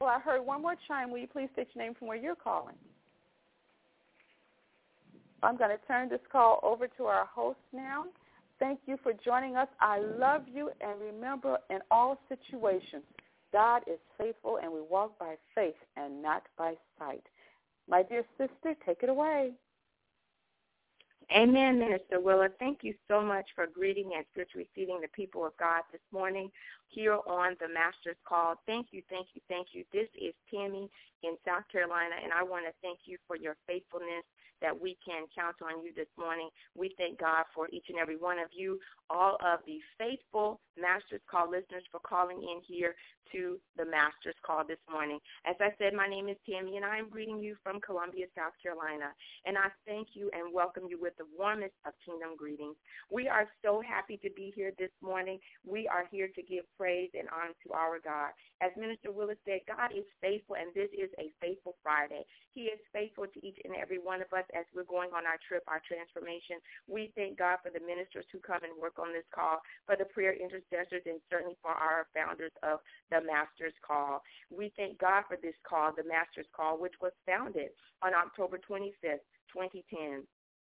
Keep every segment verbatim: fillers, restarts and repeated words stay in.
Wonderful. I heard one more chime. Will you please state your name from where you're calling? I'm going to turn this call over to our host now. Thank you for joining us. I love you, and remember, in all situations, God is faithful, and we walk by faith and not by sight. My dear sister, take it away. Amen, Minister Willa. Thank you so much for greeting and spiritual receiving the people of God this morning here on the Master's Call. Thank you, thank you, thank you. This is Tammy in South Carolina, and I want to thank you for your faithfulness that we can count on you this morning. We thank God for each and every one of you, all of the faithful Master's Call listeners for calling in here to the Master's Call this morning. As I said, my name is Tammy, and I am greeting you from Columbia, South Carolina. And I thank you and welcome you with the warmest of kingdom greetings. We are so happy to be here this morning. We are here to give praise and honor to our God. As Minister Willis said, God is faithful, and this is a faithful Friday. He is faithful to each and every one of us as we're going on our trip, our transformation. We thank God for the ministers who come and work on this call, for the prayer intercessors, and certainly for our founders of the Master's Call. We thank God for this call, the Master's Call, which was founded on October twenty-fifth, twenty ten,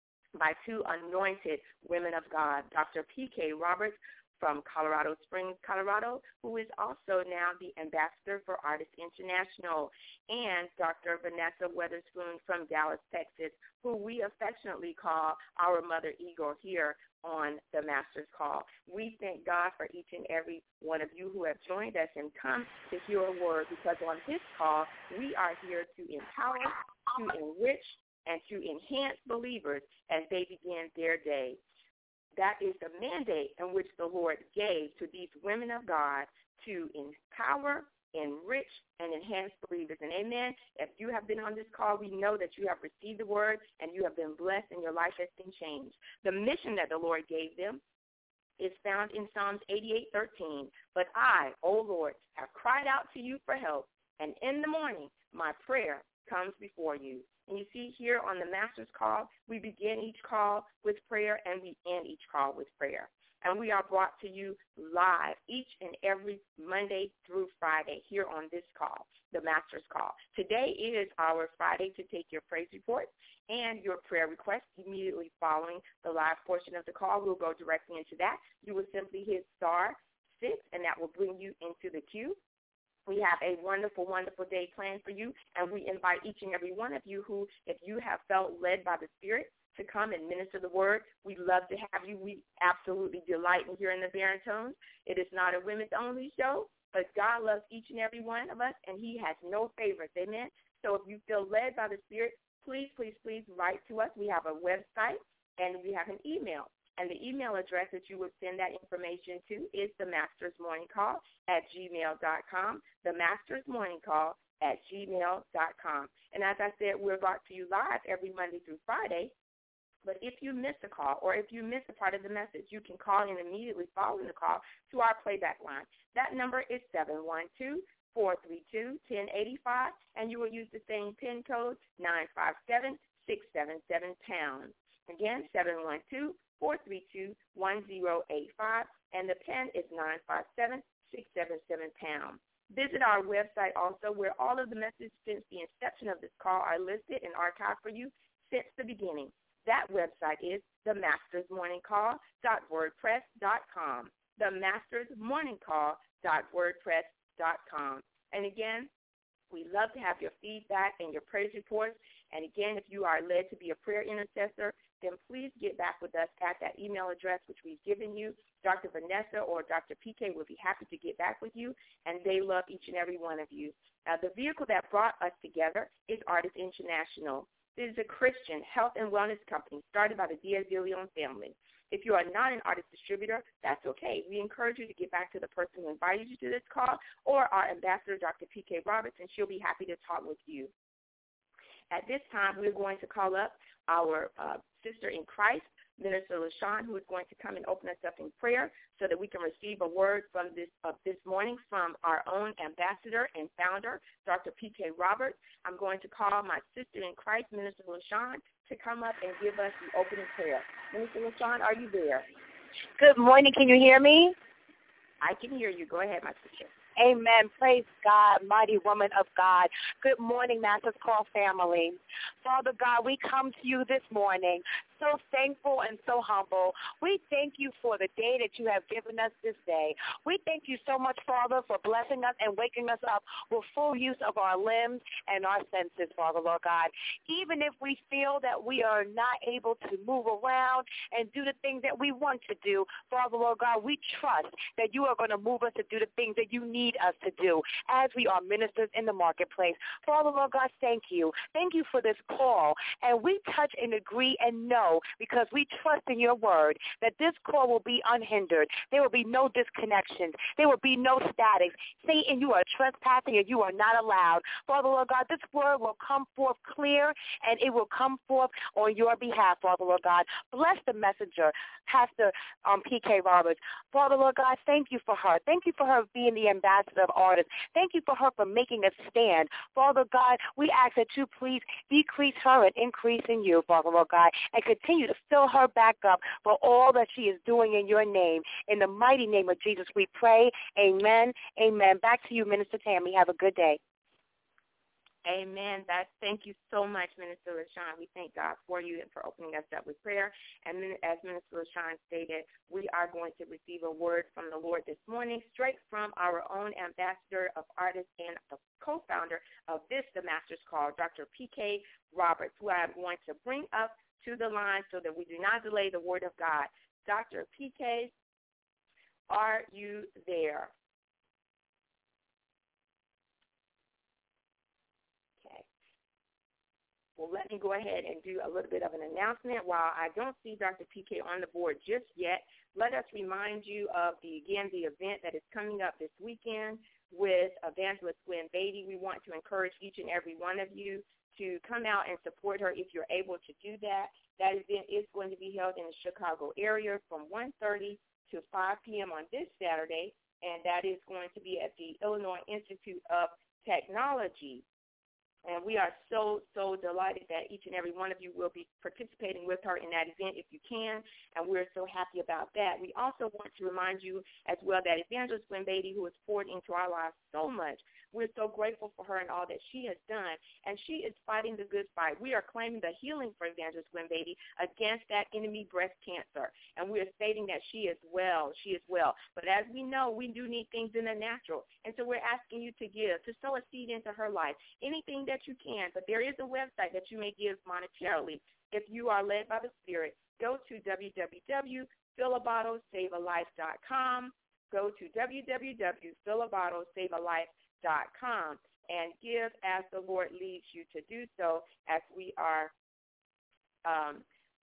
by two anointed women of God, Doctor P K Roberts from Colorado Springs, Colorado, who is also now the ambassador for Artists International, and Doctor Vanessa Weatherspoon from Dallas, Texas, who we affectionately call our Mother Eagle here on the Master's Call. We thank God for each and every one of you who have joined us and come to hear a word, because on this call, we are here to empower, to enrich, and to enhance believers as they begin their day. That is the mandate in which the Lord gave to these women of God to empower, enrich, and enhance believers. And amen, if you have been on this call, we know that you have received the word and you have been blessed and your life has been changed. The mission that the Lord gave them is found in Psalms eighty-eight thirteen. But I, O Lord, have cried out to you for help, and in the morning my prayer comes before you. And you see here on the Master's Call, we begin each call with prayer and we end each call with prayer. And we are brought to you live each and every Monday through Friday here on this call, the Master's Call. Today is our Friday to take your praise reports and your prayer requests immediately following the live portion of the call. We'll go directly into that. You will simply hit star six, and that will bring you into the queue. We have a wonderful, wonderful day planned for you, and we invite each and every one of you who, if you have felt led by the Spirit to come and minister the word, we'd love to have you. We absolutely delight in hearing the baritones. It is not a women's-only show, but God loves each and every one of us, and he has no favorites, amen? So if you feel led by the Spirit, please, please, please write to us. We have a website, and we have an email. And the email address that you would send that information to is the Masters Morning Call at gmail dot com, the Masters Morning Call at gmail dot com. And as I said, we're brought to you live every Monday through Friday. But if you miss a call or if you miss a part of the message, you can call in immediately following the call to our playback line. That number is seven one two, four three two, one zero eight five, and you will use the same PIN code nine five seven, six seven seven, pound. Again, seven one two, four three two, one zero eight five, and the PIN is nine five seven, six seven seven, pound. Visit our website also, where all of the messages since the inception of this call are listed and archived for you since the beginning. That website is the masters morning call dot wordpress dot com, the masters morning call dot wordpress dot com. And again, we love to have your feedback and your praise reports. And again, if you are led to be a prayer intercessor, then please get back with us at that email address which we've given you. Doctor Vanessa or Doctor P K will be happy to get back with you, and they love each and every one of you. Now, the vehicle that brought us together is Artists International. This is a Christian health and wellness company started by the Diaz de Leon family. If you are not an artist distributor, that's okay. We encourage you to get back to the person who invited you to this call or our ambassador, Doctor P K Roberts, and she'll be happy to talk with you. At this time, we're going to call up our uh, sister in Christ, Minister LaShawn, who is going to come and open us up in prayer so that we can receive a word from this uh, this morning from our own ambassador and founder, Doctor P K Roberts. I'm going to call my sister in Christ, Minister LaShawn, to come up and give us the opening prayer. Minister LaShawn, are you there? Good morning. Can you hear me? I can hear you. Go ahead, my sister. Amen. Praise God, mighty woman of God. Good morning, Masters Call family. Father God, we come to you this morning so thankful and so humble. We thank you for the day that you have given us this day. We thank you so much, Father, for blessing us and waking us up with full use of our limbs and our senses, Father, Lord God. Even if we feel that we are not able to move around and do the things that we want to do, Father, Lord God, we trust that you are going to move us to do the things that you need us to do as we are ministers in the marketplace. Father, Lord God, thank you. Thank you for this call. And we touch and agree and know, because we trust in your word, that this call will be unhindered. There will be no disconnections. There will be no static. Satan, you are trespassing and you are not allowed. Father, Lord God, this word will come forth clear and it will come forth on your behalf, Father, Lord God. Bless the messenger, Pastor um, P K Roberts. Father, Lord God, thank you for her. Thank you for her being the ambassador of artists. Thank you for her for making a stand. Father God, we ask that you please decrease her and increase in you, Father, Lord God, and continue to fill her back up for all that she is doing in your name. In the mighty name of Jesus, we pray. Amen. Amen. Back to you, Minister Tammy. Have a good day. Amen. That, thank you so much, Minister LaShawn. We thank God for you and for opening us up with prayer. And as Minister LaShawn stated, we are going to receive a word from the Lord this morning, straight from our own ambassador of artists and the co-founder of this, the Master's Call, Doctor P K Roberts, who I'm going to bring up to the line so that we do not delay the word of God. Doctor P K, are you there? Well, let me go ahead and do a little bit of an announcement. While I don't see Doctor P K on the board just yet, let us remind you of, the again, the event that is coming up this weekend with Evangelist Gwen Beatty. We want to encourage each and every one of you to come out and support her if you're able to do that. That event is going to be held in the Chicago area from one thirty to five p.m. on this Saturday, and that is going to be at the Illinois Institute of Technology. And we are so, so delighted that each and every one of you will be participating with her in that event if you can, and we're so happy about that. We also want to remind you as well that Evangelist Gwen Beatty, who has poured into our lives so much, we're so grateful for her and all that she has done, and she is fighting the good fight. We are claiming the healing for Evangelist Gwen Beatty against that enemy breast cancer, and we are stating that she is well, she is well. But as we know, we do need things in the natural, and so we're asking you to give, to sow a seed into her life, anything that you can. But there is a website that you may give monetarily. If you are led by the Spirit, go to w w w dot fill a bottle save a life dot com. Go to w w w dot fill a bottle save a life dot com and give as the Lord leads you to do so, as we are um,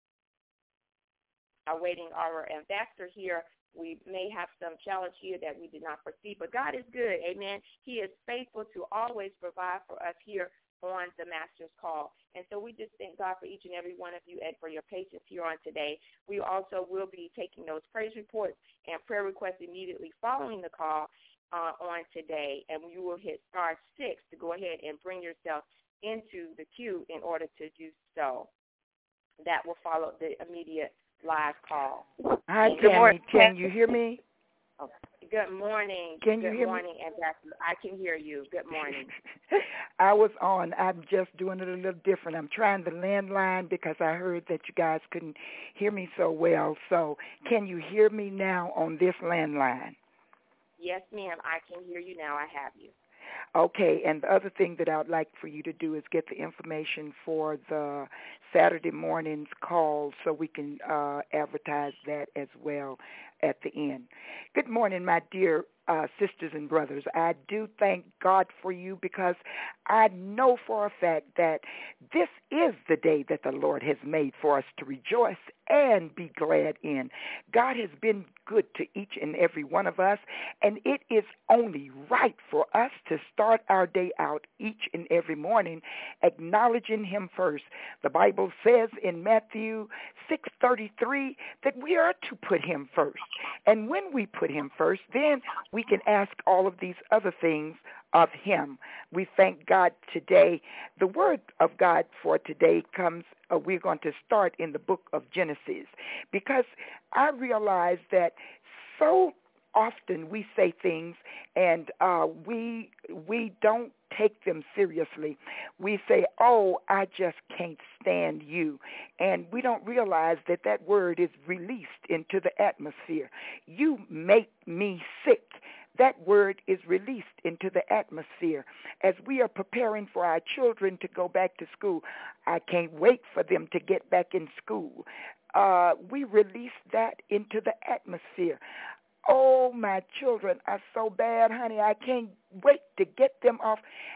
awaiting our ambassador here. We may have some challenge here that we did not foresee, but God is good, amen. He is faithful to always provide for us here on the Master's Call. And so we just thank God for each and every one of you and for your patience here on today. We also will be taking those praise reports and prayer requests immediately following the call uh, on today, and you will hit star six to go ahead and bring yourself into the queue in order to do so. That will follow the immediate live call. Hi, Tammy. Can you hear me? Okay. Good morning. Can you Good hear morning, me? Ambassador. I can hear you. Good morning. I was on. I'm just doing it a little different. I'm trying the landline because I heard that you guys couldn't hear me so well. So can you hear me now on this landline? Yes, ma'am. I can hear you now. I have you. Okay, and the other thing that I would like for you to do is get the information for the Saturday morning's call so we can uh, advertise that as well at the end. Good morning, my dear uh, sisters and brothers. I do thank God for you because I know for a fact that this is the day that the Lord has made for us to rejoice and be glad in. God has been good to each and every one of us, and it is only right for us to start our day out each and every morning acknowledging him first. The Bible says in Matthew six thirty-three that we are to put him first. And when we put him first, then we can ask all of these other things of him. We thank God today. The word of God for today comes, uh, we're going to start in the book of Genesis, because I realize that so often we say things and uh, we we don't take them seriously. We say, oh, I just can't stand you. And we don't realize that that word is released into the atmosphere. You make me sick. That word is released into the atmosphere. As we are preparing for our children to go back to school, I can't wait for them to get back in school. Uh, we release that into the atmosphere. Oh, my children are so bad, honey. I can't wait to get them off.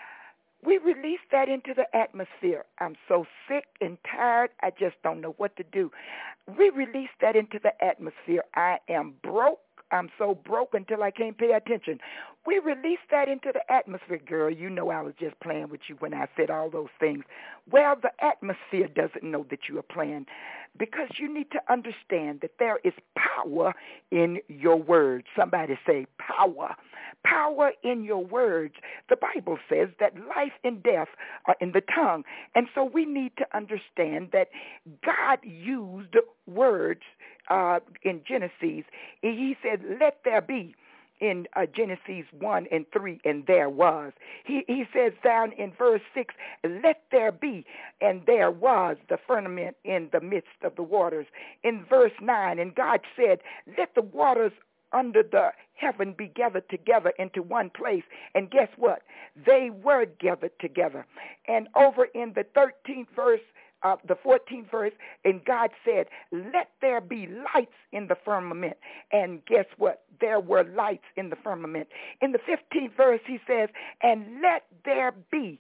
We release that into the atmosphere. I'm so sick and tired, I just don't know what to do. We release that into the atmosphere. I am broke. I'm so broke until I can't pay attention. We release that into the atmosphere. Girl, you know I was just playing with you when I said all those things. Well, the atmosphere doesn't know that you are playing, because you need to understand that there is power in your words. Somebody say power. Power in your words. The Bible says that life and death are in the tongue. And so we need to understand that God used words uh, in Genesis. He said, let there be. In uh, Genesis one and three, and there was. He he says down in verse six, let there be, and there was the firmament in the midst of the waters. In verse nine, and God said, let the waters under the heaven be gathered together into one place. And guess what? They were gathered together. And over in the thirteenth verse, Uh, the fourteenth verse, and God said, let there be lights in the firmament. And guess what? There were lights in the firmament. In the fifteenth verse, he says, and let there be.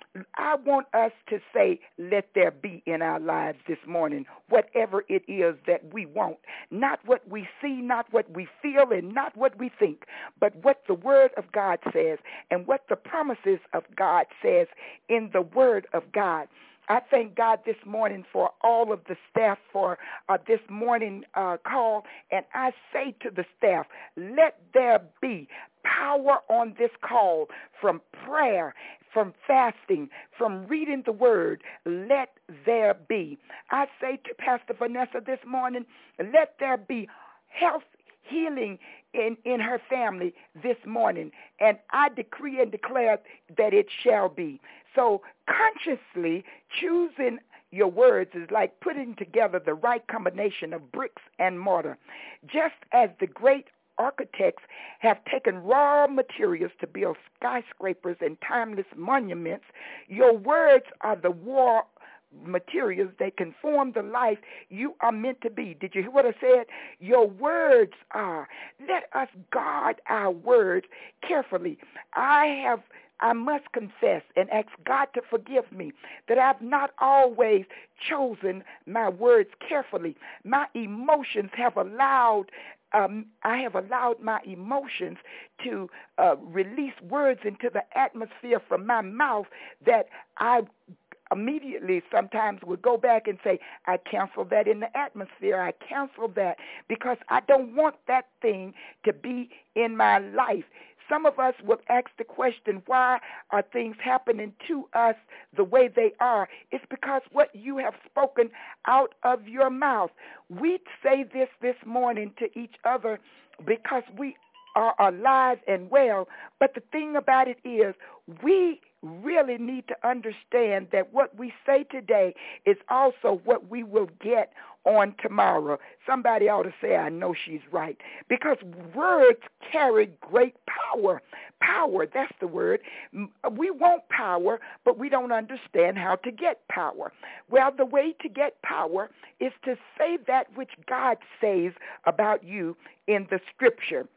I want us to say, let there be in our lives this morning, whatever it is that we want. Not what we see, not what we feel, and not what we think, but what the Word of God says and what the promises of God says in the Word of God. I thank God this morning for all of the staff for uh, this morning uh, call, and I say to the staff, let there be power on this call from prayer, from fasting, from reading the Word. Let there be. I say to Pastor Vanessa this morning, let there be health, healing in, in her family this morning, and I decree and declare that it shall be. So consciously choosing your words is like putting together the right combination of bricks and mortar. Just as the great architects have taken raw materials to build skyscrapers and timeless monuments, your words are the raw materials that can form the life you are meant to be. Did you hear what I said? Your words are. Let us guard our words carefully. I have I must confess and ask God to forgive me that I've not always chosen my words carefully. My emotions have allowed, um, I have allowed my emotions to uh, release words into the atmosphere from my mouth that I immediately sometimes would go back and say, I cancel that in the atmosphere. I cancel that because I don't want that thing to be in my life. Some of us will ask the question, why are things happening to us the way they are? It's because what you have spoken out of your mouth. We say this this morning to each other because we are alive and well, but the thing about it is we really need to understand that what we say today is also what we will get on tomorrow. Somebody ought to say, I know she's right, because words carry great power. Power, that's the word. We want power, but we don't understand how to get power. Well, the way to get power is to say that which God says about you in the scripture.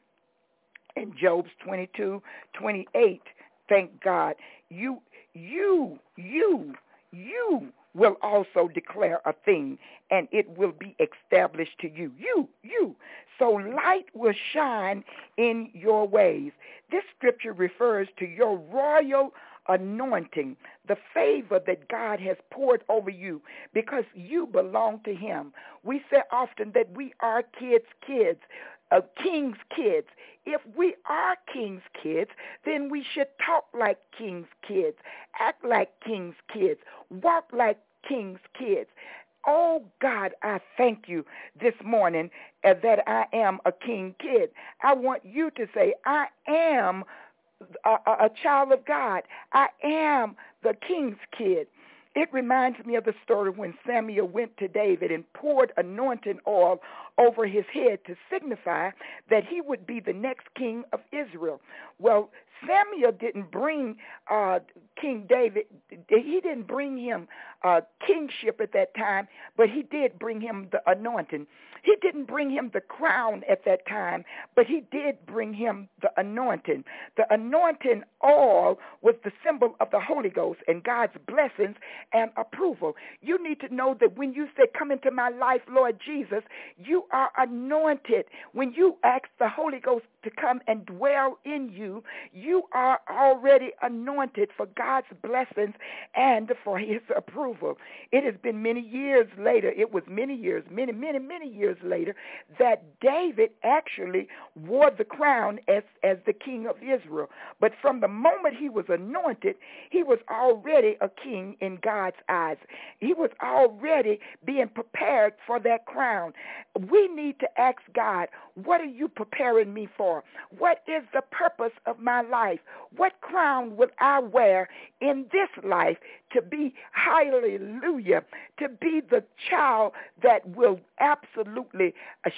In Job's twenty-two twenty-eight, thank God, you, you, you, you will also declare a thing, and it will be established to you. You, you. So light will shine in your ways. This scripture refers to your royal anointing, the favor that God has poured over you because you belong to him. We say often that we are kids' kids. Of king's kids. If we are king's kids, then we should talk like king's kids, act like king's kids, walk like king's kids. oh, God, I thank you this morning uh, that I am a king kid. I want you to say, I am a, a, a child of God. I am the king's kid. It reminds me of the story when Samuel went to David and poured anointing oil over his head to signify that he would be the next king of Israel. Well, Samuel didn't bring uh, King David, he didn't bring him uh, kingship at that time, but he did bring him the anointing. He didn't bring him the crown at that time, but he did bring him the anointing. The anointing oil was the symbol of the Holy Ghost and God's blessings and approval. You need to know that when you say, come into my life, Lord Jesus, you are anointed. When you ask the Holy Ghost to come and dwell in you, you are already anointed for God's blessings and for his approval. It has been many years later, it was many years, many, many, many years later, that David actually wore the crown as, as the king of Israel. But from the moment he was anointed, he was already a king in God's eyes. He was already being prepared for that crown. We need to ask God, what are you preparing me for? What is the purpose of my life? What crown will I wear in this life to be, hallelujah, to be the child that will absolutely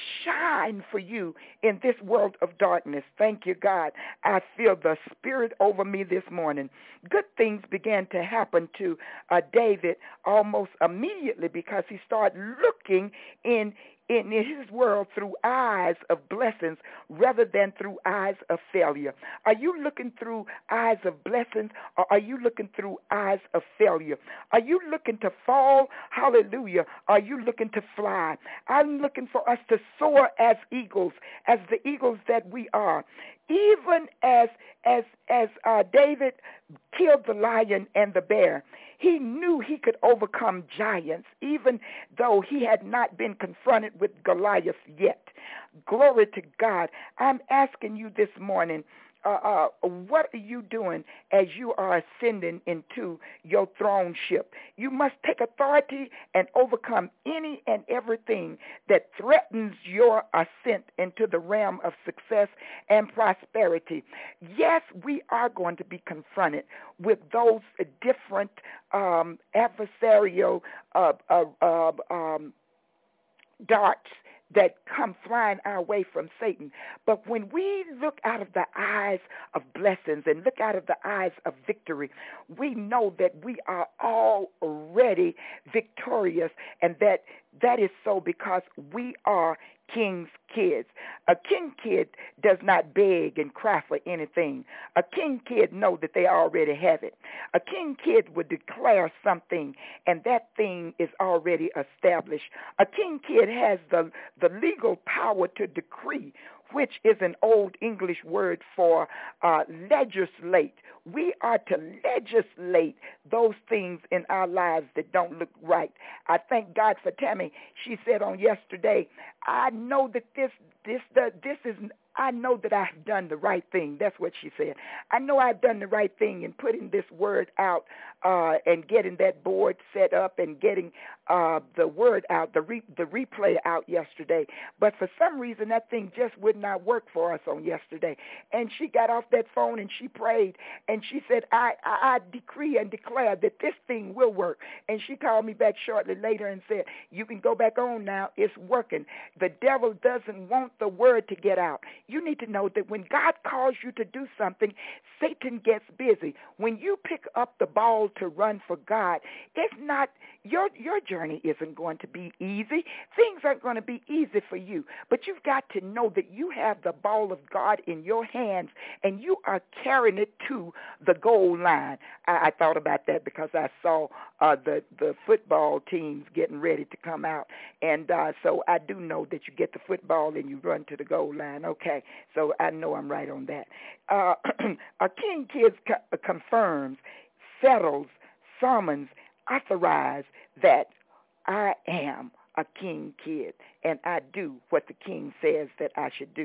shine for you in this world of darkness? Thank you, God. I feel the Spirit over me this morning. Good things began to happen to uh, David almost immediately because he started looking in in his world through eyes of blessings rather than through eyes of failure. Are you looking through eyes of blessings, or are you looking through eyes of failure? Are you looking to fall? Hallelujah. Are you looking to fly? I'm looking for us to soar as eagles, as the eagles that we are. Even as as as uh, David killed the lion and the bear, he knew he could overcome giants, even though he had not been confronted with Goliath yet. Glory to God. I'm asking you this morning, uh, uh, what are you doing as you are ascending into your throneship? You must take authority and overcome any and everything that threatens your ascent into the realm of success and prosperity. Yes, we are going to be confronted with those different um, adversarial uh, uh, uh, um, darts that come flying our way from Satan. But when we look out of the eyes of blessings and look out of the eyes of victory, we know that we are already victorious, and that that is so because we are king's kids. A king kid does not beg and cry for anything. A king kid knows that they already have it. A king kid would declare something, and that thing is already established. A king kid has the, the legal power to decree, which is an old English word for uh, legislate. We are to legislate those things in our lives that don't look right. I thank God for Tammy. She said on yesterday, I know that this this the, this is I know that I've done the right thing. That's what she said. I know I've done the right thing in putting this word out uh, and getting that board set up and getting uh, the word out, the re- the replay out yesterday. But for some reason, that thing just would not work for us on yesterday. And she got off that phone and she prayed, and she said, I, I, I decree and declare that this thing will work. And she called me back shortly later and said, you can go back on now. It's working. The devil doesn't want the word to get out. You need to know that when God calls you to do something, Satan gets busy. When you pick up the ball to run for God, it's not, your your journey isn't going to be easy. Things aren't going to be easy for you. But you've got to know that you have the ball of God in your hands, and you are carrying it to the goal line. I, I thought about that because I saw uh, the, the football teams getting ready to come out. And uh, so I do know that you get the football and you run to the goal line. Okay, so I know I'm right on that. Uh, a king kid co- confirms, settles, summons, authorize that I am a king kid, and I do what the king says that I should do.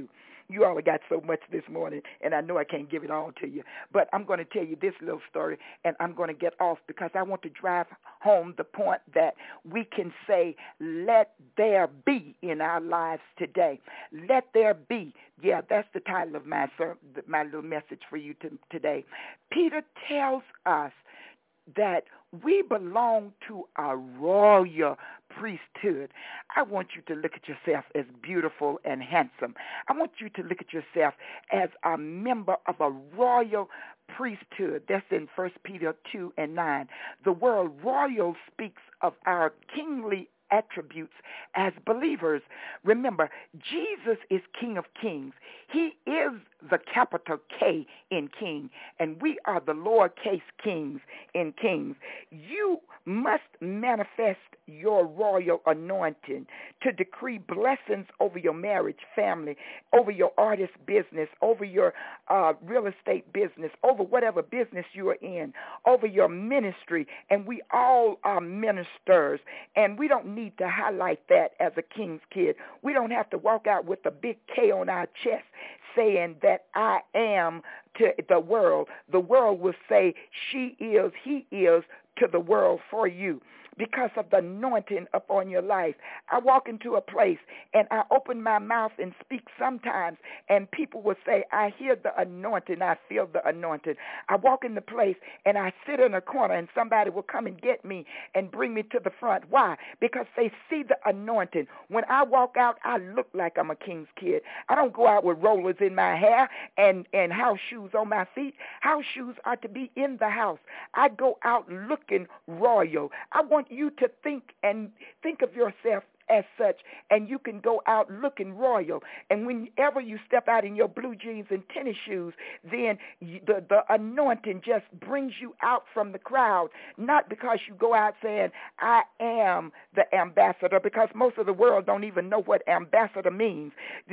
You all have got so much this morning, and I know I can't give it all to you. But I'm going to tell you this little story, and I'm going to get off because I want to drive home the point that we can say, let there be in our lives today. Let there be. Yeah, that's the title of my, my little message for you to, today. Peter tells us that we belong to a royal priesthood. I want you to look at yourself as beautiful and handsome. I want you to look at yourself as a member of a royal priesthood. That's in First Peter two and nine. The word royal speaks of our kingly attributes as believers. Remember, Jesus is King of Kings. He is the capital K in King, and we are the lowercase kings in Kings. You must manifest your royal anointing to decree blessings over your marriage, family, over your artist business, over your uh, real estate business, over whatever business you are in, over your ministry. And we all are ministers, and we don't need to highlight that as a king's kid. We don't have to walk out with a big K on our chest saying that I am to the world. The world will say she is, he is to the world for you because of the anointing upon your life. I walk into a place and I open my mouth and speak sometimes, and people will say, I hear the anointing, I feel the anointing. I walk in the place and I sit in a corner and somebody will come and get me and bring me to the front. Why? Because they see the anointing. When I walk out, I look like I'm a king's kid. I don't go out with rollers in my hair and, and house shoes on my feet. House shoes are to be in the house. I go out looking royal. I want you to think and think of yourself as such, and you can go out looking royal. And whenever you step out in your blue jeans and tennis shoes, then you, the, the anointing just brings you out from the crowd, not because you go out saying, I am the ambassador, because most of the world don't even know what ambassador means.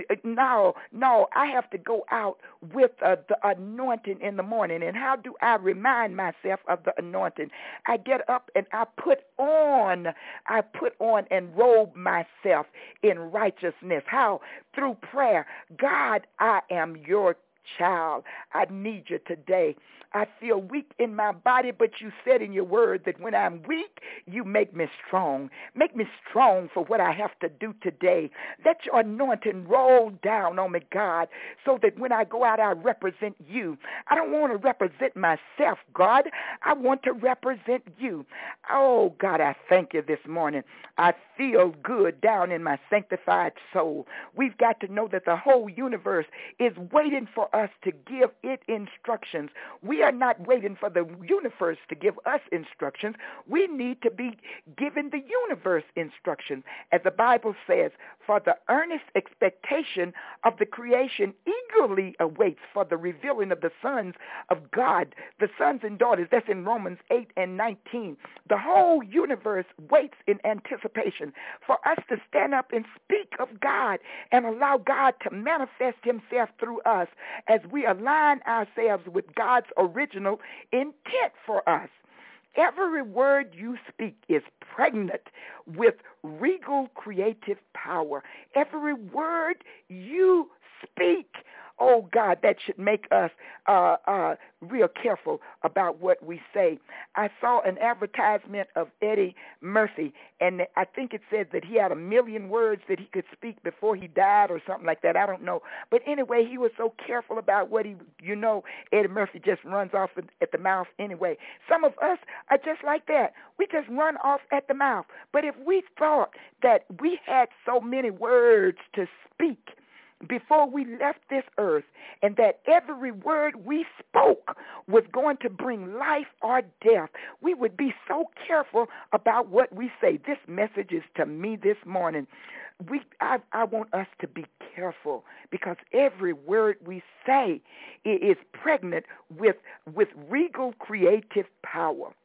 No, no, I have to go out with uh, the anointing in the morning. And how do I remind myself of the anointing? I get up and I put on, I put on and robe myself in righteousness. How? Through prayer. God, I am your child. I need you today. I feel weak in my body, but you said in your word that when I'm weak, you make me strong. Make me strong for what I have to do today. Let your anointing roll down on me, God, so that when I go out, I represent you. I don't want to represent myself, God. I want to represent you. Oh, God, I thank you this morning. I feel good down in my sanctified soul. We've got to know that the whole universe is waiting for us to give it instructions. We are not waiting for the universe to give us instructions. We need to be giving the universe instructions. As the Bible says, for the earnest expectation of the creation eagerly awaits for the revealing of the sons of God, the sons and daughters. That's in Romans eight and nineteen. The whole universe waits in anticipation for us to stand up and speak of God and allow God to manifest himself through us as we align ourselves with God's original intent for us. Every word you speak is pregnant with regal creative power. Every word you speak, oh God, that should make us uh, uh, real careful about what we say. I saw an advertisement of Eddie Murphy, and I think it said that he had a million words that he could speak before he died or something like that. I don't know. But anyway, he was so careful about what he, you know, Eddie Murphy just runs off at the mouth anyway. Some of us are just like that. We just run off at the mouth. But if we thought that we had so many words to speak before we left this earth, and that every word we spoke was going to bring life or death, we would be so careful about what we say. This message is to me this morning. We, I, I want us to be careful, because every word we say is pregnant with, with regal creative power.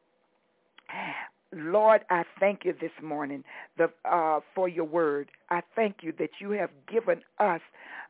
Lord, I thank you this morning the, uh, for your word. I thank you that you have given us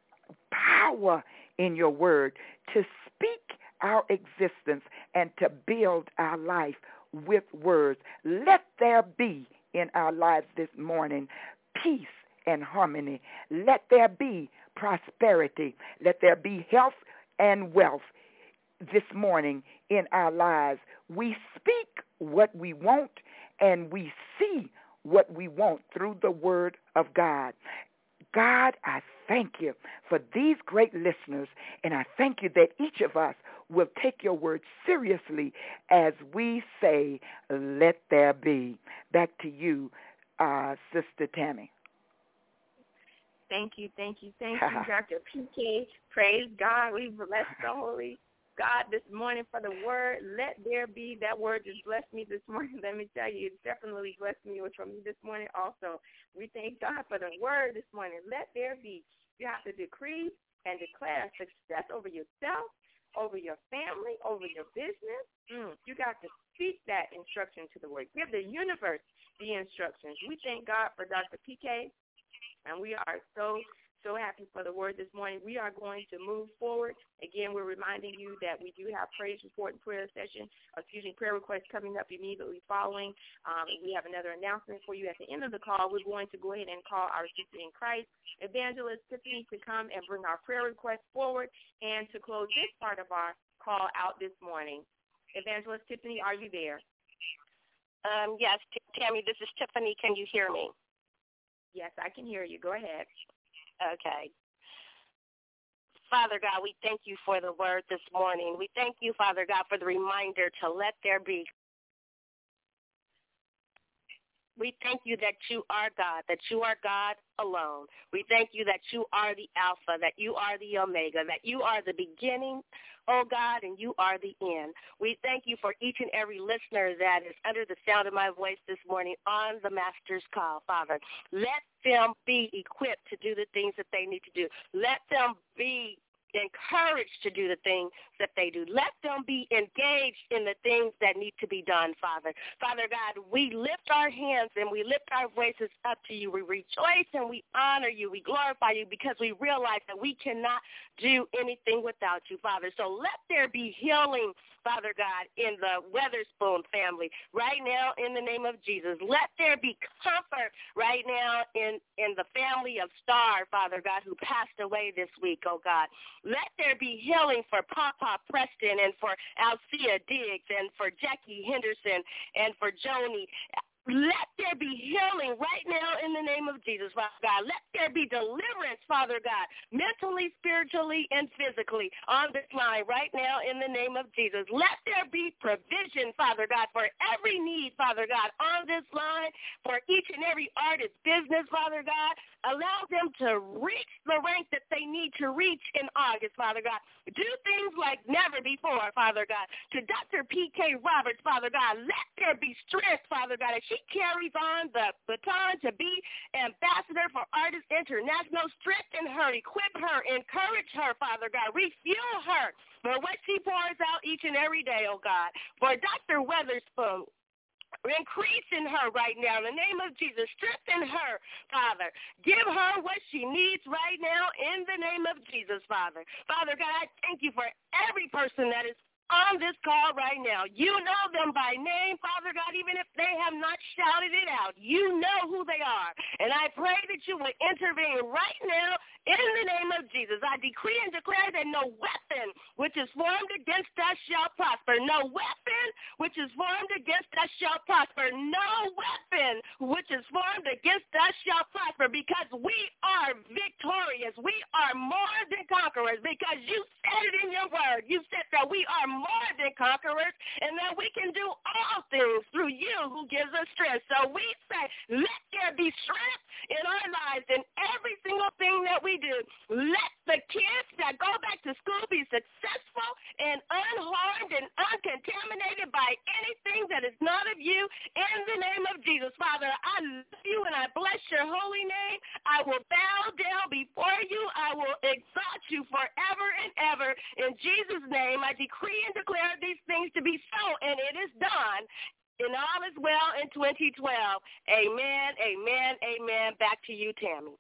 power in your word to speak our existence and to build our life with words. Let there be in our lives this morning peace and harmony. Let there be prosperity. Let there be health and wealth this morning in our lives. We speak what we want, and we see what we want through the word of God. God, I thank you for these great listeners, and I thank you that each of us will take your word seriously as we say, let there be. Back to you, uh, Sister Tammy. Thank you, thank you, thank you, Doctor P K. Praise God. We bless the Holy God this morning for the word. Let there be. That word just blessed me this morning. Let me tell you, it definitely blessed me. It was from me this morning also. We thank God for the word this morning. Let there be. You have to decree and declare success over yourself, over your family, over your business. Mm, you got to speak that instruction to the word. Give the universe the instructions. We thank God for Doctor P K, and we are so So happy for the word this morning. We are going to move forward. Again, we're reminding you that we do have praise report and prayer session, excuse me, prayer requests coming up immediately following. Um, we have another announcement for you at the end of the call. We're going to go ahead and call our sister in Christ, Evangelist Tiffany, to come and bring our prayer requests forward and to close this part of our call out this morning. Evangelist Tiffany, are you there? Um, yes, T- Tammy, this is Tiffany. Can you hear me? Yes, I can hear you. Go ahead. Okay. Father God, we thank you for the word this morning. We thank you, Father God, for the reminder to let there be. We thank you that you are God, that you are God alone. We thank you that you are the Alpha, that you are the Omega, that you are the beginning, oh God, and you are the end. We thank you for each and every listener that is under the sound of my voice this morning on the Master's Call, Father. Let them be equipped to do the things that they need to do. Let them be encouraged to do the things that they do. Let them be engaged in the things that need to be done, Father. Father God, we lift our hands and we lift our voices up to you. We rejoice and we honor you. We glorify you because we realize that we cannot do anything without you, Father. So let there be healing, Father God, in the Weatherspoon family right now in the name of Jesus. Let there be comfort right now in, in the family of Star, Father God, who passed away this week, oh God. Let there be healing for Papa Preston and for Alcia Diggs and for Jackie Henderson and for Joni. Let there be healing right now in the name of Jesus, Father God. Let there be deliverance, Father God, mentally, spiritually, and physically on this line right now in the name of Jesus. Let there be provision, Father God, for every need, Father God, on this line, for each and every artist business, Father God. Allow them to reach the rank that they need to reach in August, Father God. Do things like never before, Father God. To Doctor P K Roberts, Father God, let there be strength, Father God, as she carries on the baton to be ambassador for Artists International. Strengthen her, equip her, encourage her, Father God. Refuel her for what she pours out each and every day, oh God. For Doctor Weatherspoon, increase in her right now. In the name of Jesus, strengthen her, Father. Give her what she needs right now in the name of Jesus, Father. Father God, I thank you for every person that is on this call right now. You know them by name, Father God, even if they have not shouted it out. You know who they are. And I pray that you would intervene right now in the name of Jesus. I decree and declare that no weapon which is formed against us shall prosper. No weapon which is formed against us shall prosper. No weapon which is formed against us shall prosper, because we are victorious. We are more than conquerors, because you said it in your word. You said that we are more than conquerors and that we can do all things through you who gives us strength. So we say, let there be strength in our lives in every single thing that we do. Let the kids that go back to school be successful and unharmed and uncontaminated by anything that is not of you in the name of Jesus. Father, I love you and I bless your holy name. I will bow down before you. I will exalt you forever and ever. In Jesus' name, I decree and declare these things to be so, and it is done. And all is well in twenty twelve. Amen, amen, amen. Back to you, Tammy.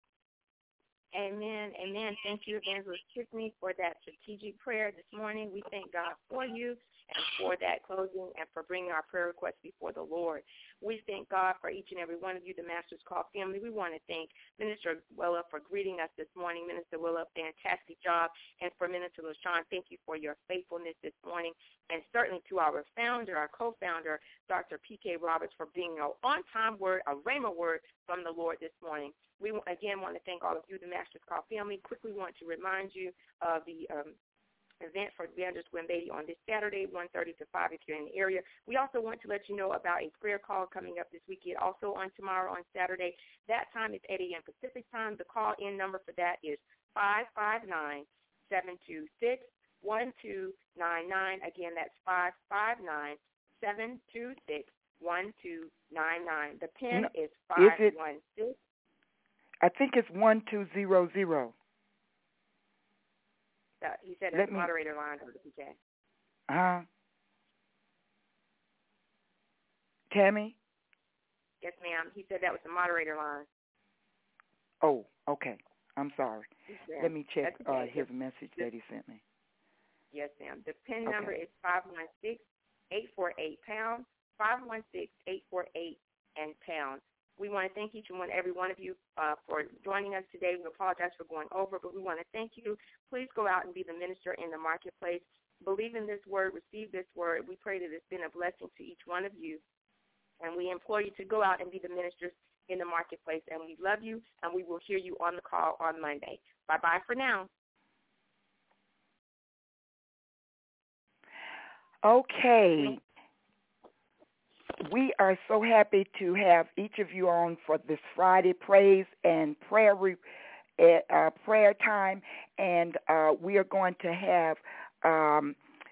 Amen, amen. Thank you, Evangelist Tiffany, for that strategic prayer this morning. We thank God for you. and for that closing and for bringing our prayer requests before the Lord. We thank God for each and every one of you, the Master's Call family. We want to thank Minister Willa for greeting us this morning. Minister Willa, fantastic job. And for Minister LaShawn, thank you for your faithfulness this morning. And certainly to our founder, our co-founder, Doctor P K Roberts, for being an on-time word, a rhema word from the Lord this morning. We, again, want to thank all of you, the Master's Call family. Quickly want to remind you of the um, event for Evangelist Gwen Beatty on this Saturday, one thirty to five if you're in the area. We also want to let you know about a prayer call coming up this weekend, also on tomorrow on Saturday. That time is eight a.m. Pacific time. The call-in number for that is five five nine, seven two six, one two nine nine. Again, that's five five nine, seven two six, one two nine nine. The PIN no, is five one six. I think it's one two zero zero. Uh, he said it's me, moderator line over the P K. Uh-huh. Tammy? Yes, ma'am. He said that was the moderator line. Oh, okay. I'm sorry. Yes, Let me check okay. uh, his message that he sent me. Yes, ma'am. The PIN okay. number is five one six, eight four eight, pound, five one six, eight four eight, and pound. We want to thank each and one, every one of you uh, for joining us today. We apologize for going over, but we want to thank you. Please go out and be the minister in the marketplace. Believe in this word. Receive this word. We pray that it's been a blessing to each one of you. And we implore you to go out and be the ministers in the marketplace. And we love you, and we will hear you on the call on Monday. Bye-bye for now. Okay. We are so happy to have each of you on for this Friday praise and prayer re- uh, prayer time, and uh, we are going to have um,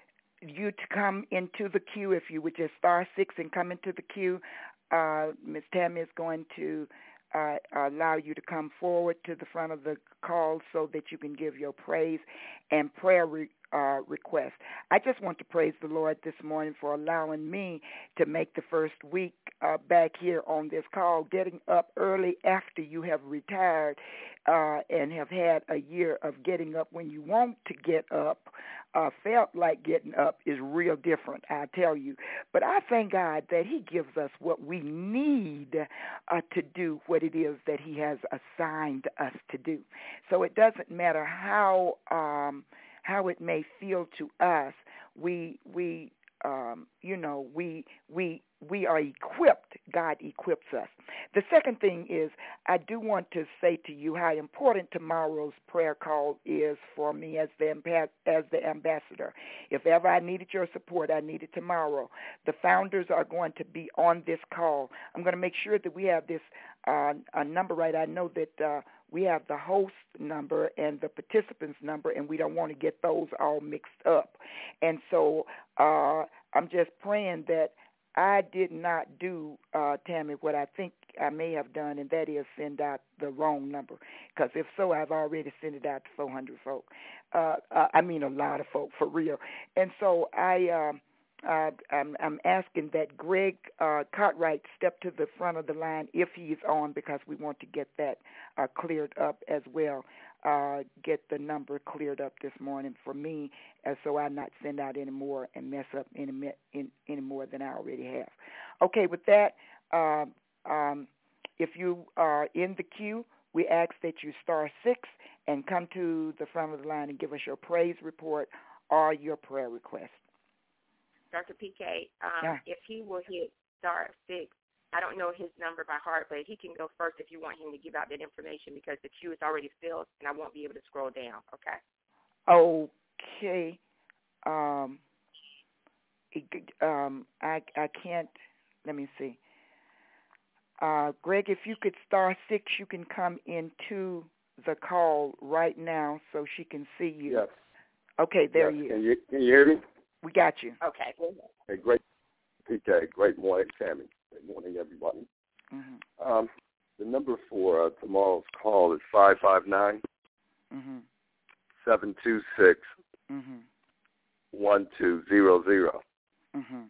you to come into the queue. If you would just star six and come into the queue, uh, Miz Tammy is going to uh, allow you to come forward to the front of the call so that you can give your praise and prayer re- Uh, request. I just want to praise the Lord this morning for allowing me to make the first week uh, back here on this call, getting up early after you have retired uh, and have had a year of getting up when you want to get up. Uh, felt like getting up is real different, I tell you. But I thank God that he gives us what we need uh, to do what it is that he has assigned us to do. So it doesn't matter how um, how it may feel to us, we we um, you know we we we are equipped. God equips us. The second thing is, I do want to say to you how important tomorrow's prayer call is for me as the as the ambassador. If ever I needed your support, I need it tomorrow. The founders are going to be on this call. I'm going to make sure that we have this uh, a number right. I know that. Uh, We have the host number and the participants number, and we don't want to get those all mixed up. And so uh, I'm just praying that I did not do, uh, Tammy, what I think I may have done, and that is send out the wrong number. Because if so, I've already sent it out to four hundred folk. Uh, uh, I mean, a lot of folk, for real. And so I... Um, Uh, I'm, I'm asking that Greg uh, Cartwright step to the front of the line if he's on, because we want to get that uh, cleared up as well, uh, get the number cleared up this morning for me, uh, so I not send out any more and mess up any, in, any more than I already have. Okay, with that, uh, um, if you are in the queue, we ask that you star six and come to the front of the line and give us your praise report or your prayer request. Doctor P K, um, yeah. if he will hit star six, I don't know his number by heart, but he can go first if you want him to give out that information, because the queue is already filled and I won't be able to scroll down, okay? Okay. Um, um, I, I can't, let me see. Uh, Greg, if you could star six, you can come into the call right now so she can see you. Yes. Okay, there yes. you Can you Can you hear me? We got you. Okay. Hey, great, P K. Great morning, Tammy. Good morning, everybody. Mm-hmm. Um, the number for uh, tomorrow's call is five five nine, seven two six, one two zero zero. Mm-hmm.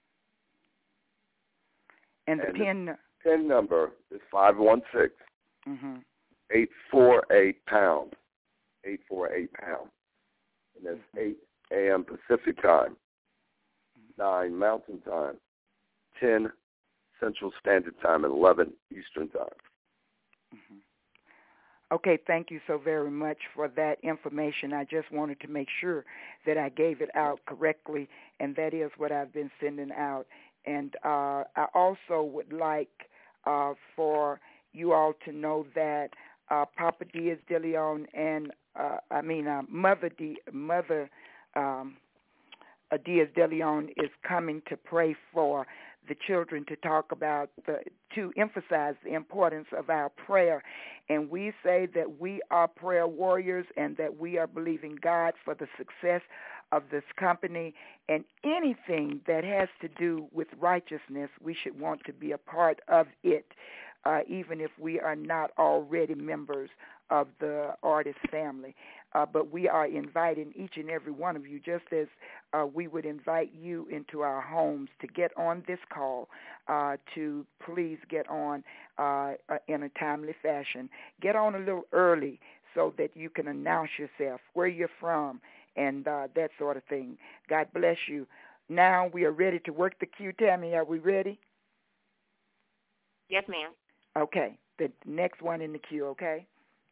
And the and pin the pin number is five one six, mm-hmm. eight four eight pound. Eight four eight pound. And that's eight a.m. Pacific time. nine Mountain Time, ten Central Standard Time, and eleven Eastern Time. Mm-hmm. Okay, thank you so very much for that information. I just wanted to make sure that I gave it out correctly, and that is what I've been sending out. And uh, I also would like uh, for you all to know that uh, Papa Diaz de Leon and, uh, I mean, uh, Mother, D, Mother um, uh, Diaz de Leon is coming to pray for the children, to talk about, the, to emphasize the importance of our prayer. And we say that we are prayer warriors and that we are believing God for the success of this company, and anything that has to do with righteousness, we should want to be a part of it, uh, even if we are not already members of the artist family. Uh, but we are inviting each and every one of you, just as uh, we would invite you into our homes to get on this call, uh, to please get on uh, in a timely fashion. Get on a little early so that you can announce yourself, where you're from, and uh, that sort of thing. God bless you. Now we are ready to work the queue. Tammy, are we ready? Yes, ma'am. Okay. The next one in the queue, okay?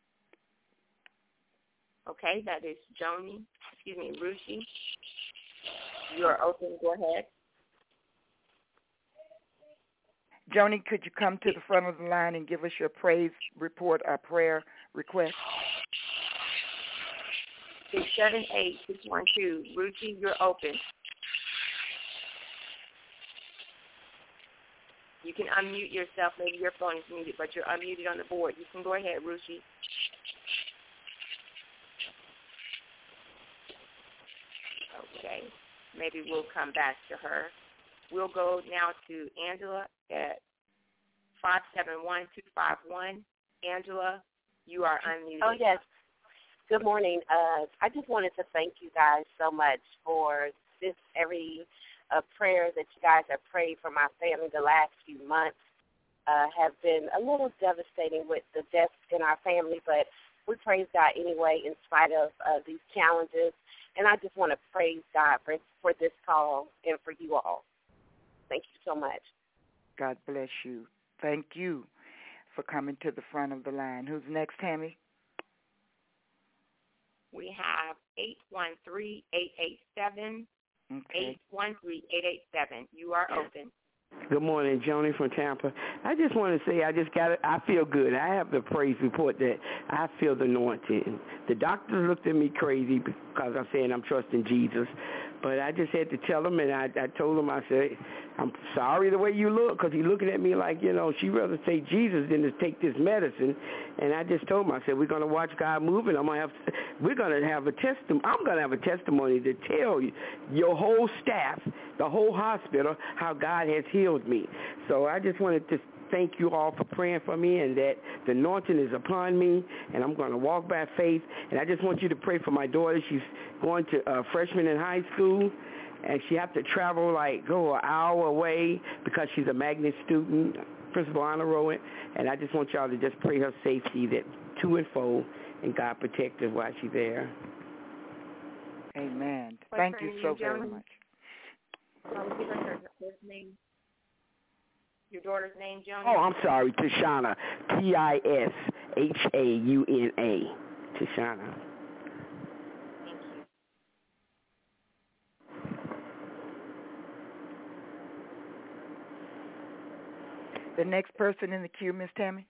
Okay, that is Joni, excuse me, Rushi. You are open. Go ahead. Joni, could you come to the front of the line and give us your praise report or prayer request? six seven eight, six one two. Ruchi, you're open. You can unmute yourself. Maybe your phone is muted, but you're unmuted on the board. You can go ahead, Ruchi. Okay. Maybe we'll come back to her. We'll go now to Angela at five seven one two five one. Angela, you are unmuted. Oh, yes. Good morning. Uh, I just wanted to thank you guys so much for this every uh, prayer that you guys have prayed for my family the last few months. Uh, have been a little devastating with the deaths in our family, but we praise God anyway in spite of uh, these challenges. And I just want to praise God for, for this call and for you all. Thank you so much. God bless you. Thank you for coming to the front of the line. Who's next, Tammy? We have eight one three, eight eight seven, eight one three, eight eight seven. You are open. Good morning, Joni from Tampa. I just want to say I just got it. I feel good. I have the praise report that I feel the anointing. The doctors looked at me crazy because I'm saying I'm trusting Jesus. But I just had to tell him, and I, I told him, I said, I'm sorry the way you look, because he's looking at me like, you know, she'd rather say Jesus than to take this medicine. And I just told him, I said, we're going to watch God move, and I'm going to have, we're going to have a testimony. I'm going to have a testimony to tell you, your whole staff, the whole hospital, how God has healed me. So I just wanted to thank you all for praying for me, and that the anointing is upon me, and I'm going to walk by faith. And I just want you to pray for my daughter. She's going to uh, freshman in high school, and she has to travel, like, go an hour away because she's a magnet student, principal honor roll. And I just want y'all to just pray her safety, that to and fro, and God protect her while she's there. Amen. What's Thank you so name, very John? much. Um, give us her first name. Your daughter's name, Joni? Oh, I'm sorry, Tashana, T I S H A U N A, Tashana. Thank you. The next person in the queue, Miss Tammy?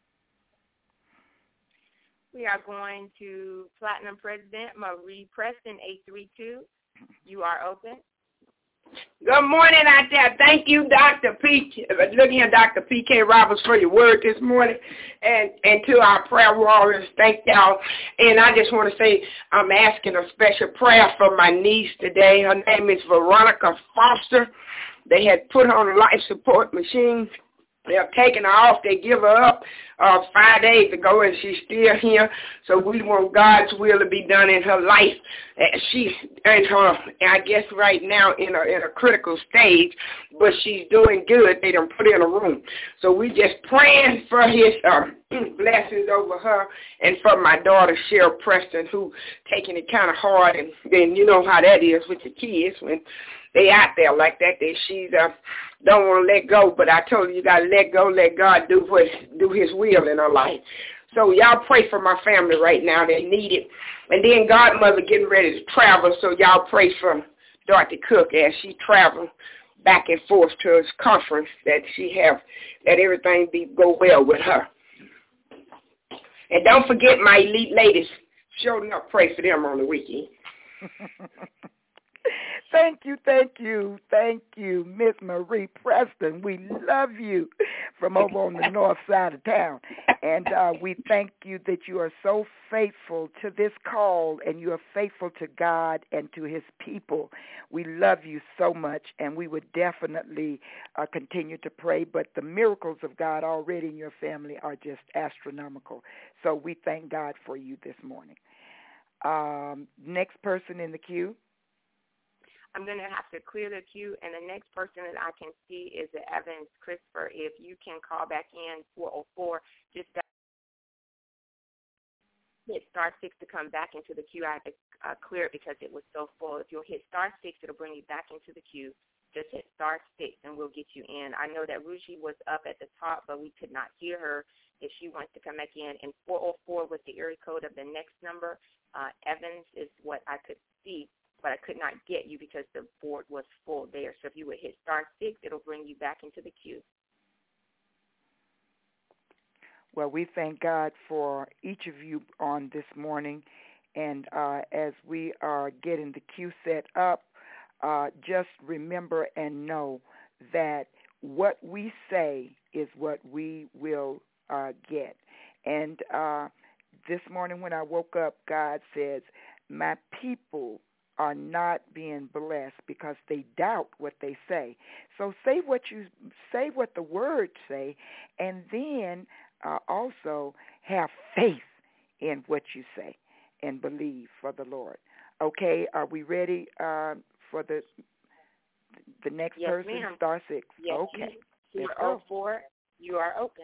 We are going to Platinum President Marie Preston, eight three two. You are open. Good morning out there. Thank you, Doctor P. Looking at Doctor P K Roberts for your word this morning, and and to our prayer warriors, thank y'all. And I just want to say I'm asking a special prayer for my niece today. Her name is Veronica Foster. They had put her on a life support machine. They're taking her off. They give her up uh, five days ago, and she's still here. So we want God's will to be done in her life. Uh, she's in her, I guess, right now in a in a critical stage, but she's doing good. They done put her in a room. So we just praying for His uh, blessings over her, and for my daughter Cheryl Preston, who taking it kind of hard, and then you know how that is with the kids when they out there like that. They she's uh, don't want to let go, but I told her you got to let go, let God do what do His will in her life. So y'all pray for my family right now. They need it. And then Godmother getting ready to travel, so y'all pray for Dorothy Cook as she travels back and forth to his conference, that she have, that everything be go well with her. And don't forget my elite ladies. Sure enough, pray for them on the weekend. Thank you, thank you, thank you, Miss Marie Preston. We love you from over on the north side of town. And uh, we thank you that you are so faithful to this call and you are faithful to God and to His people. We love you so much, and we would definitely uh, continue to pray. But the miracles of God already in your family are just astronomical. So we thank God for you this morning. Um, next person in the queue. I'm going to have to clear the queue, and the next person that I can see is the Evans Christopher. If you can call back in four oh four, just hit star six to come back into the queue. I had to uh, clear it because it was so full. If you'll hit star six, it'll bring you back into the queue. Just hit star six, and we'll get you in. I know that Ruji was up at the top, but we could not hear her if she wants to come back in. And four oh four was the area code of the next number. Uh, Evans is what I could see, but I could not get you because the board was full there. So if you would hit star six, it'll bring you back into the queue. Well, we thank God for each of you on this morning. And uh, as we are getting the queue set up, uh, just remember and know that what we say is what we will uh, get. And uh, this morning when I woke up, God says, my people are not being blessed because they doubt what they say. So say what you say, what the words say, and then uh, also have faith in what you say and believe for the Lord. Okay, are we ready uh, for the the next yes, person? Ma'am. Star six. Yes, okay. four oh four, you are open.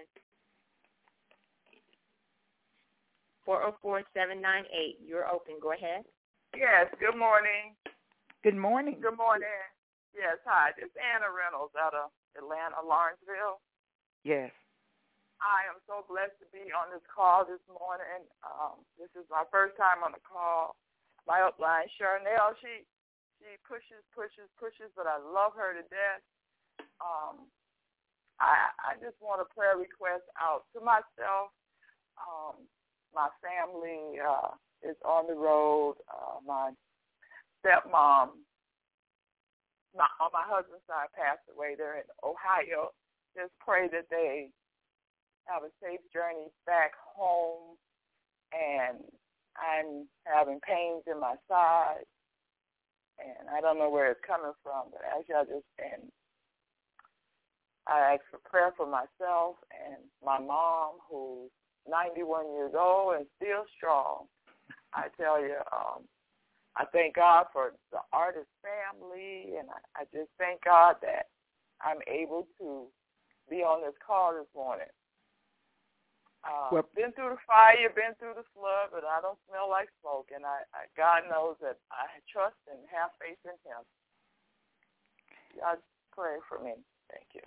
four oh four, seven nine eight, you're open. Go ahead. Yes, good morning. Good morning. Good morning. Yes, hi. This is Anna Reynolds out of Atlanta, Lawrenceville. Yes. I am so blessed to be on this call this morning. Um, this is my first time on the call. My upline, Charnel, she she pushes, pushes, pushes, but I love her to death. Um, I I just want a prayer request out to myself. Um, my family uh, is on the road. Uh, my stepmom, my, on my husband's side, passed away. They're in Ohio. Just pray that they have a safe journey back home. And I'm having pains in my side, and I don't know where it's coming from. But actually, I just and I ask for prayer for myself and my mom, who's ninety-one years old and still strong. I tell you, um, I thank God for the artist family, and I, I just thank God that I'm able to be on this call this morning. Uh, well, been through the fire, been through the flood, but I don't smell like smoke, and I, I God knows that I trust and have faith in Him. God, pray for me. Thank you.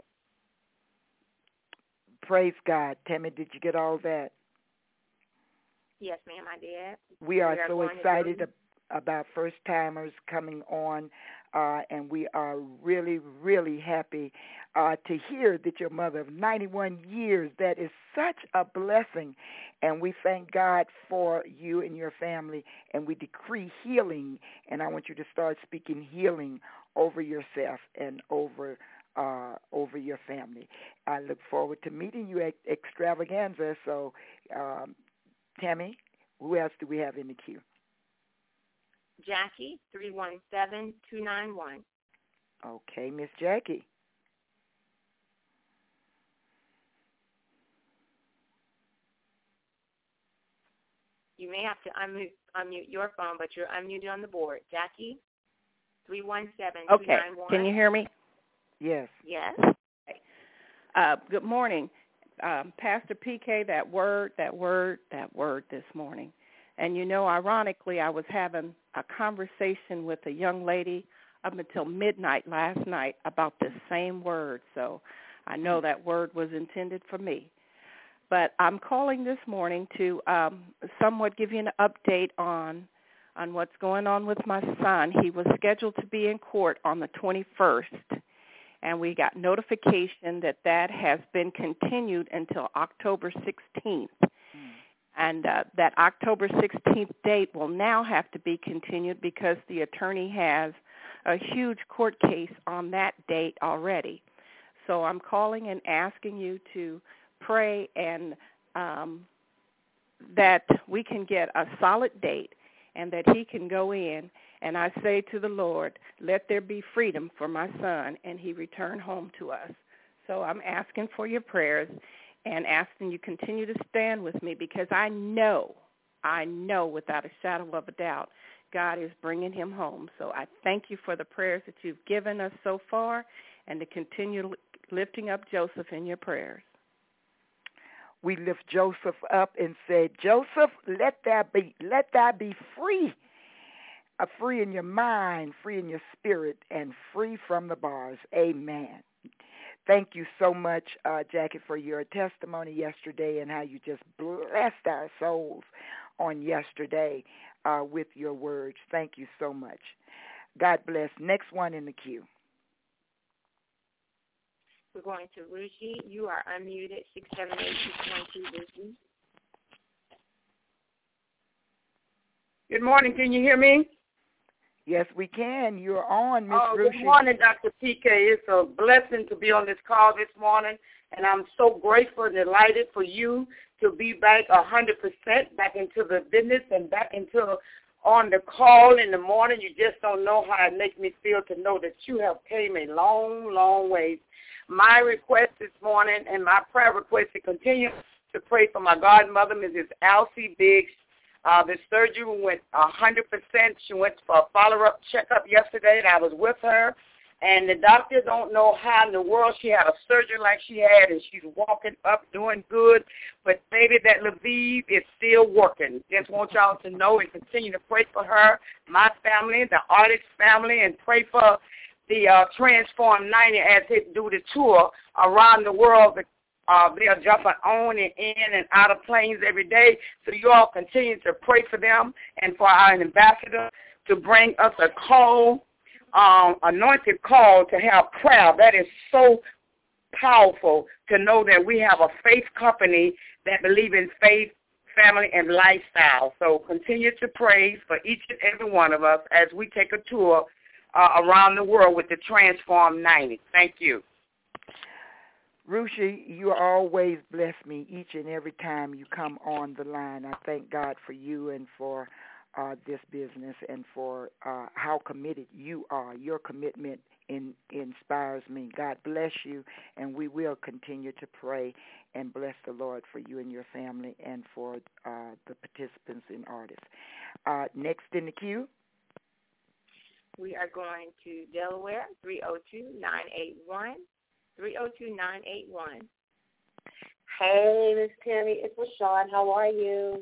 Praise God. Tammy, did you get all that? Yes, ma'am, I did. We are, we are so excited ab- about first-timers coming on, uh, and we are really, really happy uh, to hear that your mother of ninety-one years, that is such a blessing, and we thank God for you and your family, and we decree healing, and I want you to start speaking healing over yourself and over Uh, over your family. I look forward to meeting you at Extravaganza. So, um, Tammy, who else do we have in the queue? Jackie, three one seven, two nine one. Okay, Miss Jackie. You may have to unmute, unmute your phone, but you're unmuted on the board. Jackie, three one seven, two nine one. Okay, can you hear me? Yes. Yes. Uh, good morning. Um, Pastor P K, that word, that word, that word this morning. And, you know, ironically, I was having a conversation with a young lady up until midnight last night about the same word. So I know that word was intended for me. But I'm calling this morning to um, somewhat give you an update on on what's going on with my son. He was scheduled to be in court on the twenty-first, and we got notification that that has been continued until October sixteenth. Mm. And uh, that October sixteenth date will now have to be continued because the attorney has a huge court case on that date already. So I'm calling and asking you to pray and um, that we can get a solid date and that he can go in. And I say to the Lord, let there be freedom for my son, and he return home to us. So I'm asking for your prayers and asking you continue to stand with me, because I know, I know without a shadow of a doubt, God is bringing him home. So I thank you for the prayers that you've given us so far, and to continue lifting up Joseph in your prayers. We lift Joseph up and said, Joseph, let that be, let that be free, uh, free in your mind, free in your spirit, and free from the bars. Amen. Thank you so much, uh, Jackie, for your testimony yesterday and how you just blessed our souls on yesterday uh, with your words. Thank you so much. God bless. Next one in the queue. We're going to Ruchi. You are unmuted. six seven eight, six one two, Ruchi. Good morning. Can you hear me? Yes, we can. You're on, Miss Oh, Ruchi. good morning, Doctor P K. It's a blessing to be on this call this morning, and I'm so grateful and delighted for you to be back one hundred percent back into the business and back into on the call in the morning. You just don't know how it makes me feel to know that you have came a long, long ways. My request this morning and my prayer request to continue to pray for my godmother, Missus Alcie Biggs. Uh, the surgery went one hundred percent. She went for a follow-up checkup yesterday, and I was with her. And the doctor don't know how in the world she had a surgery like she had, and she's walking up, doing good. But baby, that Lviv is still working. Just want y'all to know and continue to pray for her, my family, the artist family, and pray for the uh, Transform ninety as they do the tour around the world. Uh, they are jumping on and in and out of planes every day. So you all continue to pray for them and for our ambassador to bring us a call, um, anointed call to have prayer. That is so powerful to know that we have a faith company that believe in faith, family, and lifestyle. So continue to pray for each and every one of us as we take a tour Uh, around the world with the Transform ninety. Thank you. Ruchi, you always bless me each and every time you come on the line. I thank God for you and for uh, this business and for uh, how committed you are. Your commitment in, inspires me. God bless you, and we will continue to pray and bless the Lord for you and your family and for uh, the participants and artists. Uh, next in the queue. We are going to Delaware, three oh two, nine eight one, three oh two, nine eight one. Hey, Miss Tammy, it's LaShawn. How are you?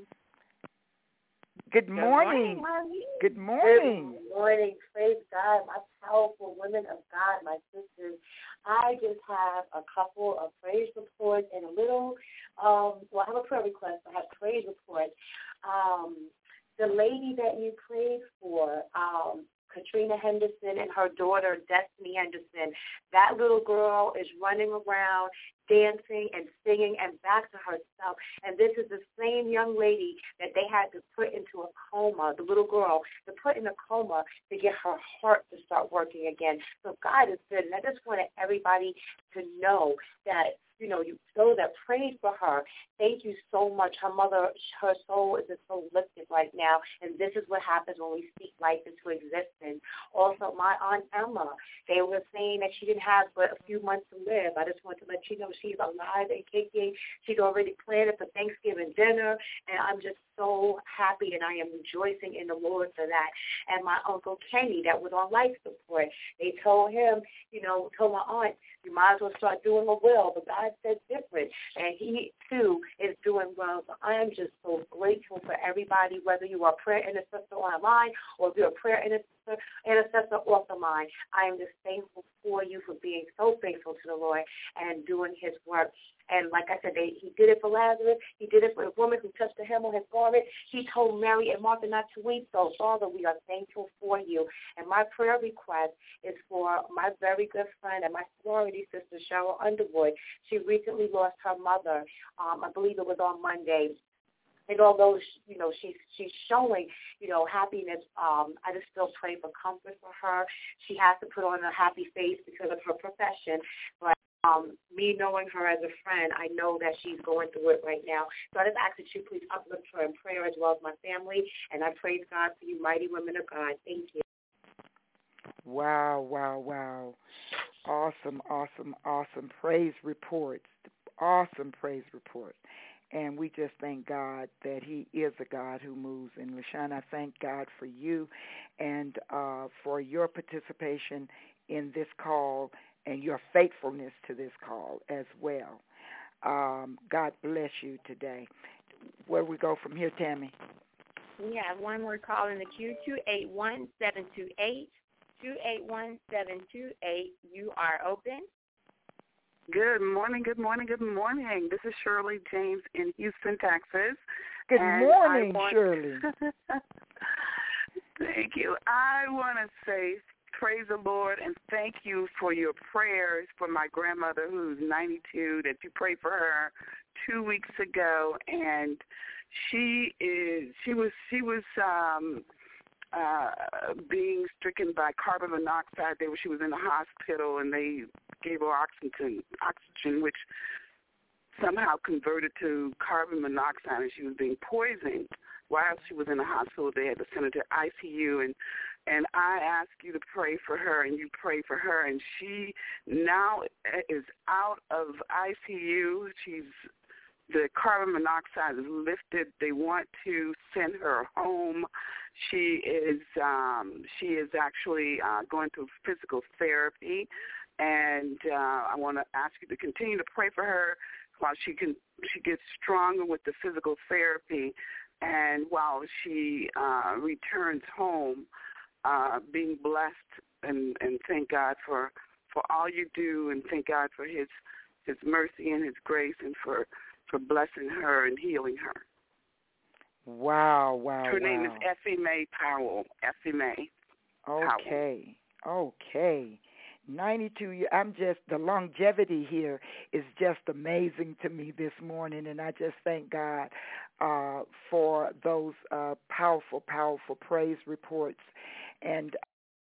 Good morning. Good morning. Good morning. Good morning. Praise God, my powerful women of God, my sisters. I just have a couple of praise reports and a little, um, well, I have a prayer request. I have praise reports. Um, the lady that you prayed for, um, Katrina Henderson and her daughter, Destiny Henderson. That little girl is running around, dancing and singing and back to herself. And this is the same young lady that they had to put into a coma, the little girl, to put in a coma to get her heart to start working again. So God is good. And I just wanted everybody to know that, you know, you those that prayed for her, thank you so much. Her mother, her soul is just so lifted right now, and this is what happens when we speak life into existence. Also, my Aunt Emma, they were saying that she didn't have but a few months to live. I just want to let you know she's alive and kicking. She's already planned for Thanksgiving dinner, and I'm just so happy, and I am rejoicing in the Lord for that. And my Uncle Kenny, that was on life support, they told him, you know, told my aunt, you might as well start doing a will, but God said different, and he, too, is doing well. So I am just so grateful for everybody, whether you are a prayer intercessor online or if you're a prayer intercessor intercessor, intercessor author mine. I am just thankful for you for being so faithful to the Lord and doing his work. And like I said, they, he did it for Lazarus. He did it for the woman who touched the hem of his garment. He told Mary and Martha not to weep. So, Father, we are thankful for you. And my prayer request is for my very good friend and my sorority sister, Cheryl Underwood. She recently lost her mother. Um, I believe it was on Monday. And although, you know, she's she's showing, you know, happiness, um, I just still pray for comfort for her. She has to put on a happy face because of her profession. But um, me knowing her as a friend, I know that she's going through it right now. So I just ask that you please uplift her in prayer as well as my family. And I praise God for you, mighty women of God. Thank you. Wow, wow, wow. Awesome, awesome, awesome praise reports. Awesome praise report. And we just thank God that he is a God who moves. And, LaShawn, I thank God for you and uh, for your participation in this call and your faithfulness to this call as well. Um, God bless you today. Where we go from here, Tammy? We have one more call in the queue, two eight one, seven two eight, two eight one, seven two eight. You are open. Good morning, good morning, good morning. This is Shirley James in Houston, Texas. Good and morning, want... Shirley. Thank you. I want to say praise the Lord and thank you for your prayers for my grandmother who's ninety-two, that you prayed for her two weeks ago. And she is, she was, she was, um, Uh, being stricken by carbon monoxide. They, she was in the hospital, and they gave her oxygen, oxygen, which somehow converted to carbon monoxide, and she was being poisoned while she was in the hospital. They had to send her to I C U, and and I ask you to pray for her, and you pray for her, and she now is out of I C U. She's The carbon monoxide is lifted. They want to send her home. She is um, she is actually uh, going through physical therapy, and uh, I want to ask you to continue to pray for her while she can she gets stronger with the physical therapy, and while she uh, returns home, uh, being blessed, and, and thank God for, for all you do, and thank God for His His mercy and His grace, and for for blessing her and healing her. Wow, wow, Her wow. name is Effie Mae Powell. Effie Mae Powell. Okay, okay. ninety-two, I'm just, the longevity here is just amazing to me this morning, and I just thank God uh, for those uh, powerful, powerful praise reports. And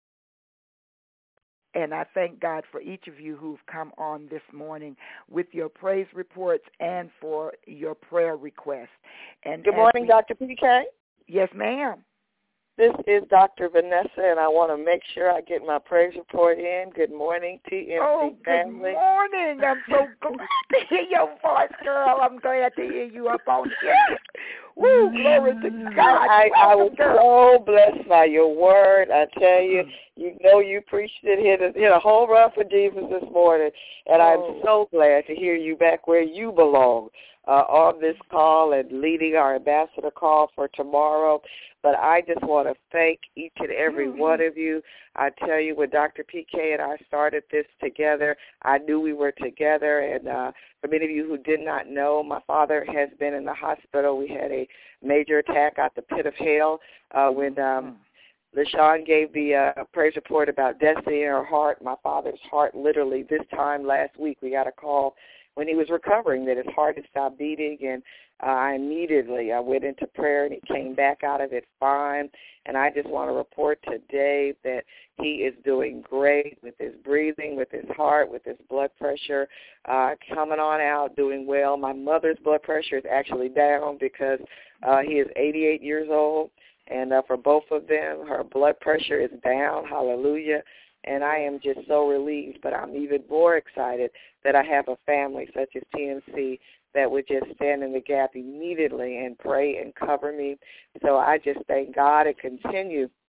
And I thank God for each of you who've come on this morning with your praise reports and for your prayer requests. And Good morning, we, Doctor P K. Yes, ma'am. This is Doctor Vanessa, and I want to make sure I get my praise report in. Good morning, T M C oh, family. Good morning. I'm so glad to hear your voice, girl. I'm glad to hear you up on here. Woo, glory to God. I, I, I was so blessed by your word. I tell you, you know you preached it, hit a, hit a whole run for Jesus this morning, and oh. I'm so glad to hear you back where you belong uh, on this call and leading our ambassador call for tomorrow. But I just want to thank each and every mm-hmm. one of you. I tell you, when Doctor P K and I started this together, I knew we were together. And uh, for many of you who did not know, my father has been in the hospital. We had a major attack at the pit of hell uh, when um, LaShawn gave the uh, praise report about destiny in her heart. My father's heart, literally, this time last week, we got a call when he was recovering that his heart had stopped beating, and uh, I immediately I went into prayer, and he came back out of it fine. And I just want to report today that he is doing great with his breathing, with his heart, with his blood pressure, uh, coming on out, doing well. My mother's blood pressure is actually down because uh, he is eighty-eight years old, and uh, for both of them, her blood pressure is down. Hallelujah. And I am just so relieved, but I'm even more excited that I have a family such as T M C that would just stand in the gap immediately and pray and cover me. So I just thank God and continue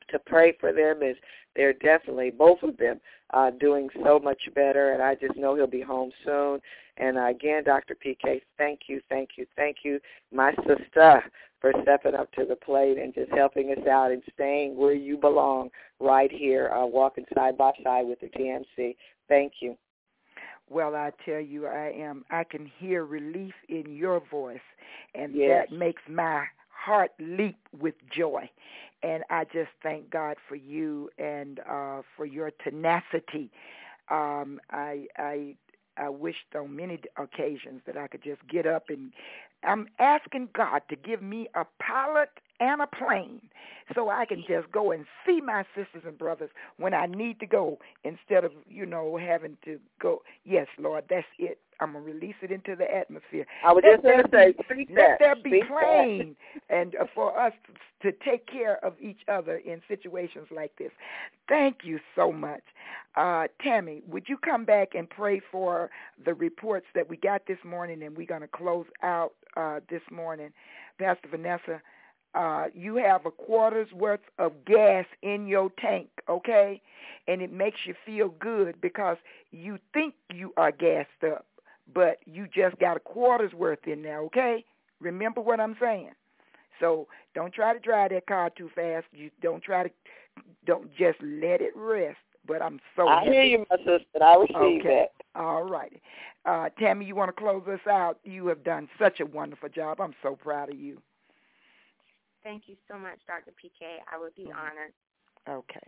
to pray for them, as they're definitely, both of them, uh, doing so much better, and I just know he'll be home soon. And uh, again, Doctor P K, thank you, thank you, thank you, my sister, for stepping up to the plate and just helping us out and staying where you belong, right here, uh, walking side by side with the T M C. Thank you. Well, I tell you, I am. I can hear relief in your voice, and yes. that makes my heart leap with joy. And I just thank God for you and uh, for your tenacity. Um, I, I, I wished on many occasions that I could just get up, and I'm asking God to give me a pilot and a plane so I can just go and see my sisters and brothers when I need to go, instead of, you know, having to go. Yes, Lord, that's it. I'm going to release it into the atmosphere. I was let just going to say, speak let that. there be speak plane and uh, for us to, to take care of each other in situations like this. Thank you so much. Uh, Tammy, would you come back and pray for the reports that we got this morning, and we're going to close out uh, this morning. Pastor Vanessa, uh, you have a quarter's worth of gas in your tank, okay? And it makes you feel good because you think you are gassed up, but you just got a quarter's worth in there, okay? Remember what I'm saying. So don't try to drive that car too fast. You don't try to, don't just let it rest. But I'm so I happy. hear you, my sister. I receive okay. that. All righty. Uh, Tammy, you want to close us out? You have done such a wonderful job. I'm so proud of you. Thank you so much, Doctor P K. I would be honored. Okay.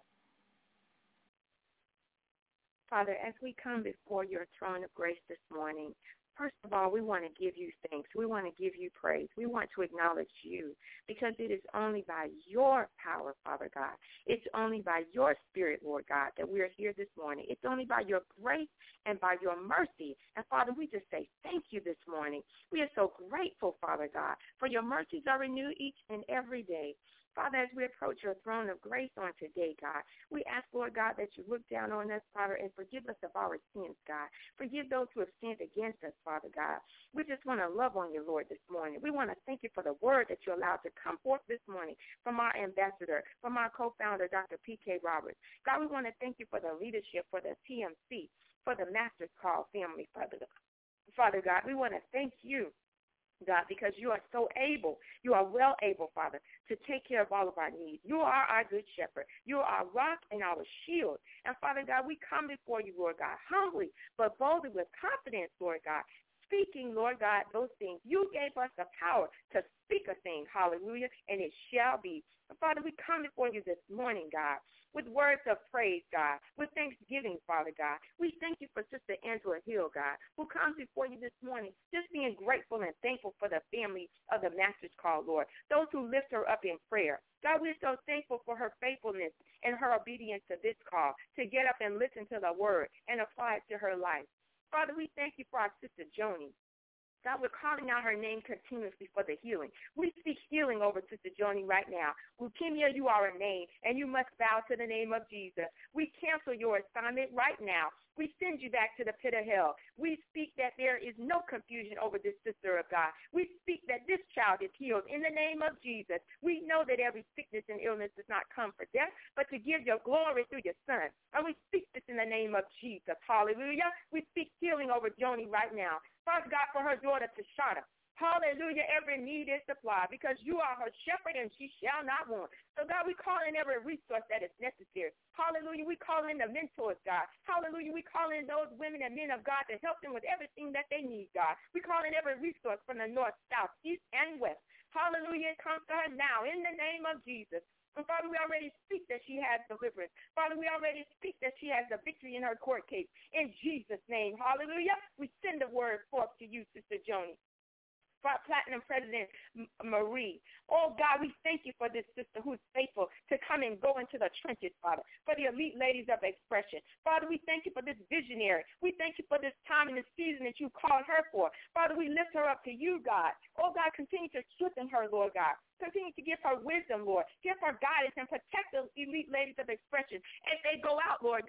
Father, as we come before your throne of grace this morning, first of all, we want to give you thanks. We want to give you praise. We want to acknowledge you, because it is only by your power, Father God. It's only by your Spirit, Lord God, that we are here this morning. It's only by your grace and by your mercy. And, Father, we just say thank you this morning. We are so grateful, Father God, for your mercies are renewed each and every day. Father, as we approach your throne of grace on today, God, we ask, Lord God, that you look down on us, Father, and forgive us of our sins, God. Forgive those who have sinned against us, Father God. We just want to love on you, Lord, this morning. We want to thank you for the word that you allowed to come forth this morning from our ambassador, from our co-founder, Doctor P K Roberts. God, we want to thank you for the leadership, for the T M C, for the Master's Call family, Father God. Father God, we want to thank you, God, because you are so able, you are well able, Father, to take care of all of our needs. You are our good shepherd. You are our rock and our shield. And, Father God, we come before you, Lord God, humbly but boldly with confidence, Lord God, speaking, Lord God, those things. You gave us the power to speak a thing, hallelujah, and it shall be. Father, we come before you this morning, God, with words of praise, God, with thanksgiving, Father God. We thank you for Sister Angela Hill, God, who comes before you this morning, just being grateful and thankful for the family of the Master's Call, Lord, those who lift her up in prayer. God, we're so thankful for her faithfulness and her obedience to this call, to get up and listen to the word and apply it to her life. Father, we thank you for our sister Joni. God, we're calling out her name continuously for the healing. We speak healing over Sister Joni right now. Leukemia, you are a name, and you must bow to the name of Jesus. We cancel your assignment right now. We send you back to the pit of hell. We speak that there is no confusion over this sister of God. We speak that this child is healed in the name of Jesus. We know that every sickness and illness does not come for death, but to give your glory through your son. And we speak this in the name of Jesus. Hallelujah. We speak healing over Joni right now. Father God, for her daughter, Tashana. Hallelujah, every need is supplied because you are her shepherd and she shall not want. So, God, we call in every resource that is necessary. Hallelujah, we call in the mentors, God. Hallelujah, we call in those women and men of God to help them with everything that they need, God. We call in every resource from the north, south, east, and west. Hallelujah, it comes to her now in the name of Jesus. And Father, we already speak that she has deliverance. Father, we already speak that she has the victory in her court case. In Jesus' name, hallelujah, we send the word forth to you, Sister Joni. For our Platinum President, Marie. Oh, God, we thank you for this sister who's faithful to come and go into the trenches, Father, for the elite ladies of expression. Father, we thank you for this visionary. We thank you for this time and this season that you called her for. Father, we lift her up to you, God. Oh, God, continue to strengthen her, Lord God. Continue to give her wisdom, Lord. Give her guidance and protect those elite ladies of expression as they go out, Lord God.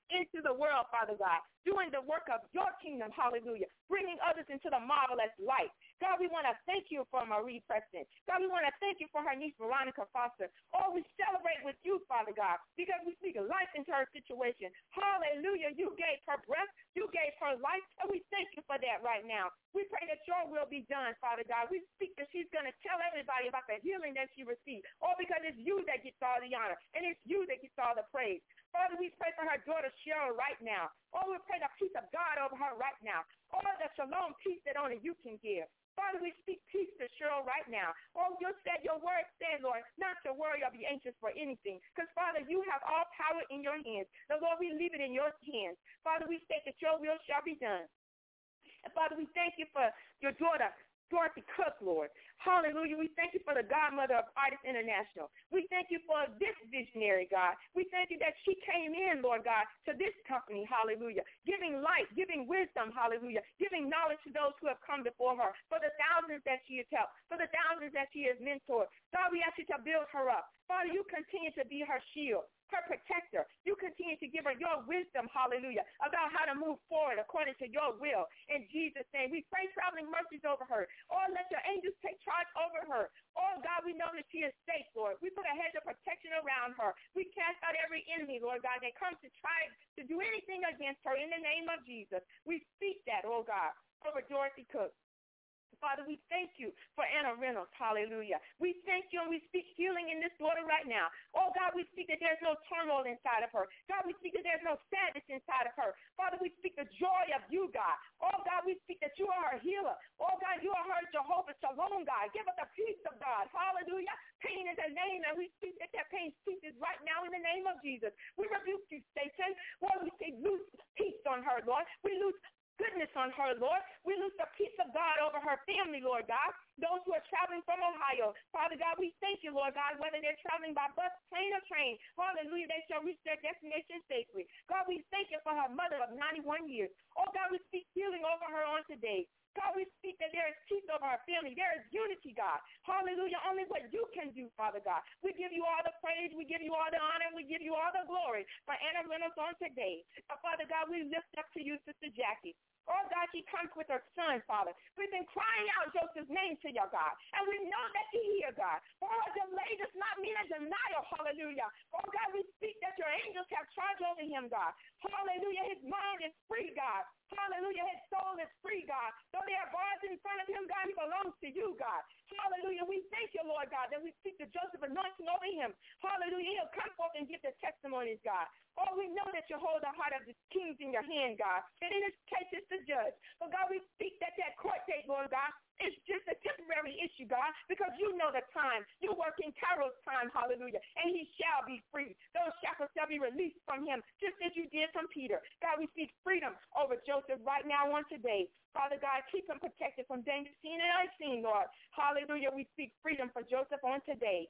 into the world, Father God, doing the work of your kingdom, hallelujah, bringing others into the marvelous light. God, we want to thank you for Marie Preston. God, we want to thank you for her niece, Veronica Foster. Oh, we celebrate with you, Father God, because we speak life into her situation. Hallelujah. You gave her breath. You gave her life, and we thank you for that right now. We pray that your will be done, Father God. We speak that she's going to tell everybody about the healing that she received, all because it's you that gets all the honor, and it's you that gets all the praise. Father, we pray for her daughter Cheryl right now. Oh, we pray the peace of God over her right now. Oh, the shalom peace that only you can give. Father, we speak peace to Cheryl right now. Oh, you said your word said, Lord, not to worry or be anxious for anything. Because, Father, you have all power in your hands. The Lord, we leave it in your hands. Father, we say that your will shall be done. And, Father, we thank you for your daughter, Dorothy Cook, Lord. Hallelujah. We thank you for the godmother of Artists International. We thank you for this visionary, God. We thank you that she came in, Lord God, to this company, hallelujah, giving light, giving wisdom, hallelujah, giving knowledge to those who have come before her, for the thousands that she has helped, for the thousands that she has mentored. God, we ask you to build her up. Father, you continue to be her shield, her protector. You continue to give her your wisdom, hallelujah, about how to move forward according to your will. In Jesus' name, we pray traveling mercies over her. Oh, let your angels take charge over her. Oh, God, we know that she is safe, Lord. We put a hedge of protection around her. We cast out every enemy, Lord God, that comes to try to do anything against her in the name of Jesus. We speak that, oh, God, over Dorothy Cook. Father, we thank you for Anna Reynolds. Hallelujah. We thank you and we speak healing in this daughter right now. Oh, God, we speak that there's no turmoil inside of her. God, we speak that there's no sadness inside of her. Father, we speak the joy of you, God. Oh, God, we speak that you are her healer. Oh, God, you are her Jehovah Shalom, God. Give us the peace of God. Hallelujah. Pain is a name, and we speak that that pain ceases right now in the name of Jesus. We rebuke you, Satan. Lord, we say loose peace on her, Lord. We lose goodness on her, Lord. We lose the peace of God over her family, Lord God. Those who are traveling from Ohio. Father God, we thank you, Lord God, whether they're traveling by bus, plane, or train. Hallelujah, they shall reach their destination safely. God, we thank you for her mother of ninety-one years. Oh, God, we speak healing over her on today. God, we speak that there is peace over our family. There is unity, God. Hallelujah. Only what you can do, Father God. We give you all the praise. We give you all the honor. We give you all the glory for Anna Reynolds on today. But, Father God, we lift up to you, Sister Jackie. Oh, God, she comes with her son, Father. We've been crying out Joseph's name to you, God. And we know that you hear, God. Oh, a delay does not mean a denial. Hallelujah. Oh, God, we speak that your angels have charge over him, God. Hallelujah. His mind is free, God. Hallelujah. His soul is free, God. Though there are bars in front of him, God, he belongs to you, God. Hallelujah. We thank you, Lord God, that we speak the Joseph anointing over him. Hallelujah. He'll come forth and give the testimonies, God. Oh, we know that you hold the heart of the kings in your hand, God. And in this case, it's the judge. But, God, we speak that that court date, Lord God, it's just a temporary issue, God, because you know the time. You work in Kairos time, hallelujah, and he shall be free. Those shackles shall be released from him, just as you did from Peter. God, we speak freedom over Joseph right now on today. Father God, keep him protected from danger seen and unseen, Lord. Hallelujah, we speak freedom for Joseph on today.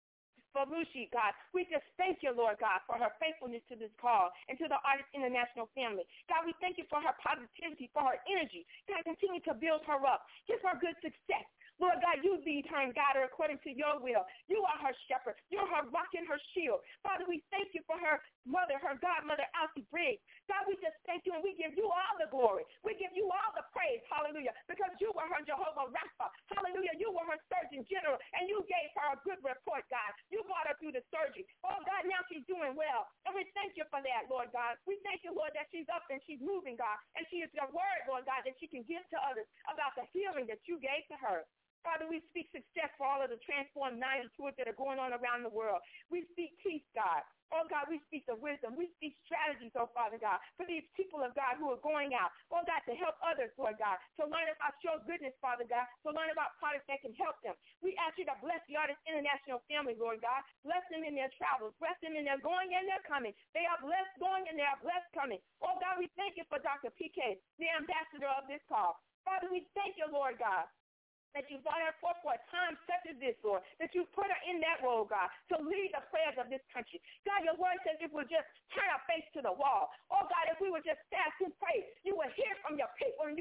For Lucy, God, we just thank you, Lord God, for her faithfulness to this call and to the Artists International family. God, we thank you for her positivity, for her energy. God, continue to build her up. Give her good success. Lord God, you lead her and guide her according to your will. You are her shepherd. You're her rock and her shield. Father, we thank you for her mother, her godmother, Elsie Briggs. God, we just thank you and we give you all the glory. We give you all the praise, hallelujah, because you were her Jehovah Rapha. Hallelujah, you were her Surgeon General, and you gave her a good report, God. You brought her through the surgery. Oh, God, now she's doing well, and we thank you for that, Lord God. We thank you, Lord, that she's up and she's moving, God, and she is your word, Lord God, that she can give to others about the healing that you gave to her. Father, we speak success for all of the Transform nine tours that are going on around the world. We speak peace, God. Oh, God, we speak the wisdom. We speak strategies, oh, Father God, for these people of God who are going out, oh, God, to help others, Lord God, to learn about your goodness, Father God, to learn about products that can help them. We ask you to bless the Artists International family, Lord God. Bless them in their travels. Bless them in their going and their coming. They are blessed going and they are blessed coming. Oh, God, we thank you for Doctor P K, the ambassador of this call. Father, we thank you, Lord God, that you brought her forth for a time such as this, Lord, that you put her in that role, God, to lead the prayers of this country. God, your word says if we just turn our face to the wall, oh, God, if we would just fast and pray, you will hear from your people and you will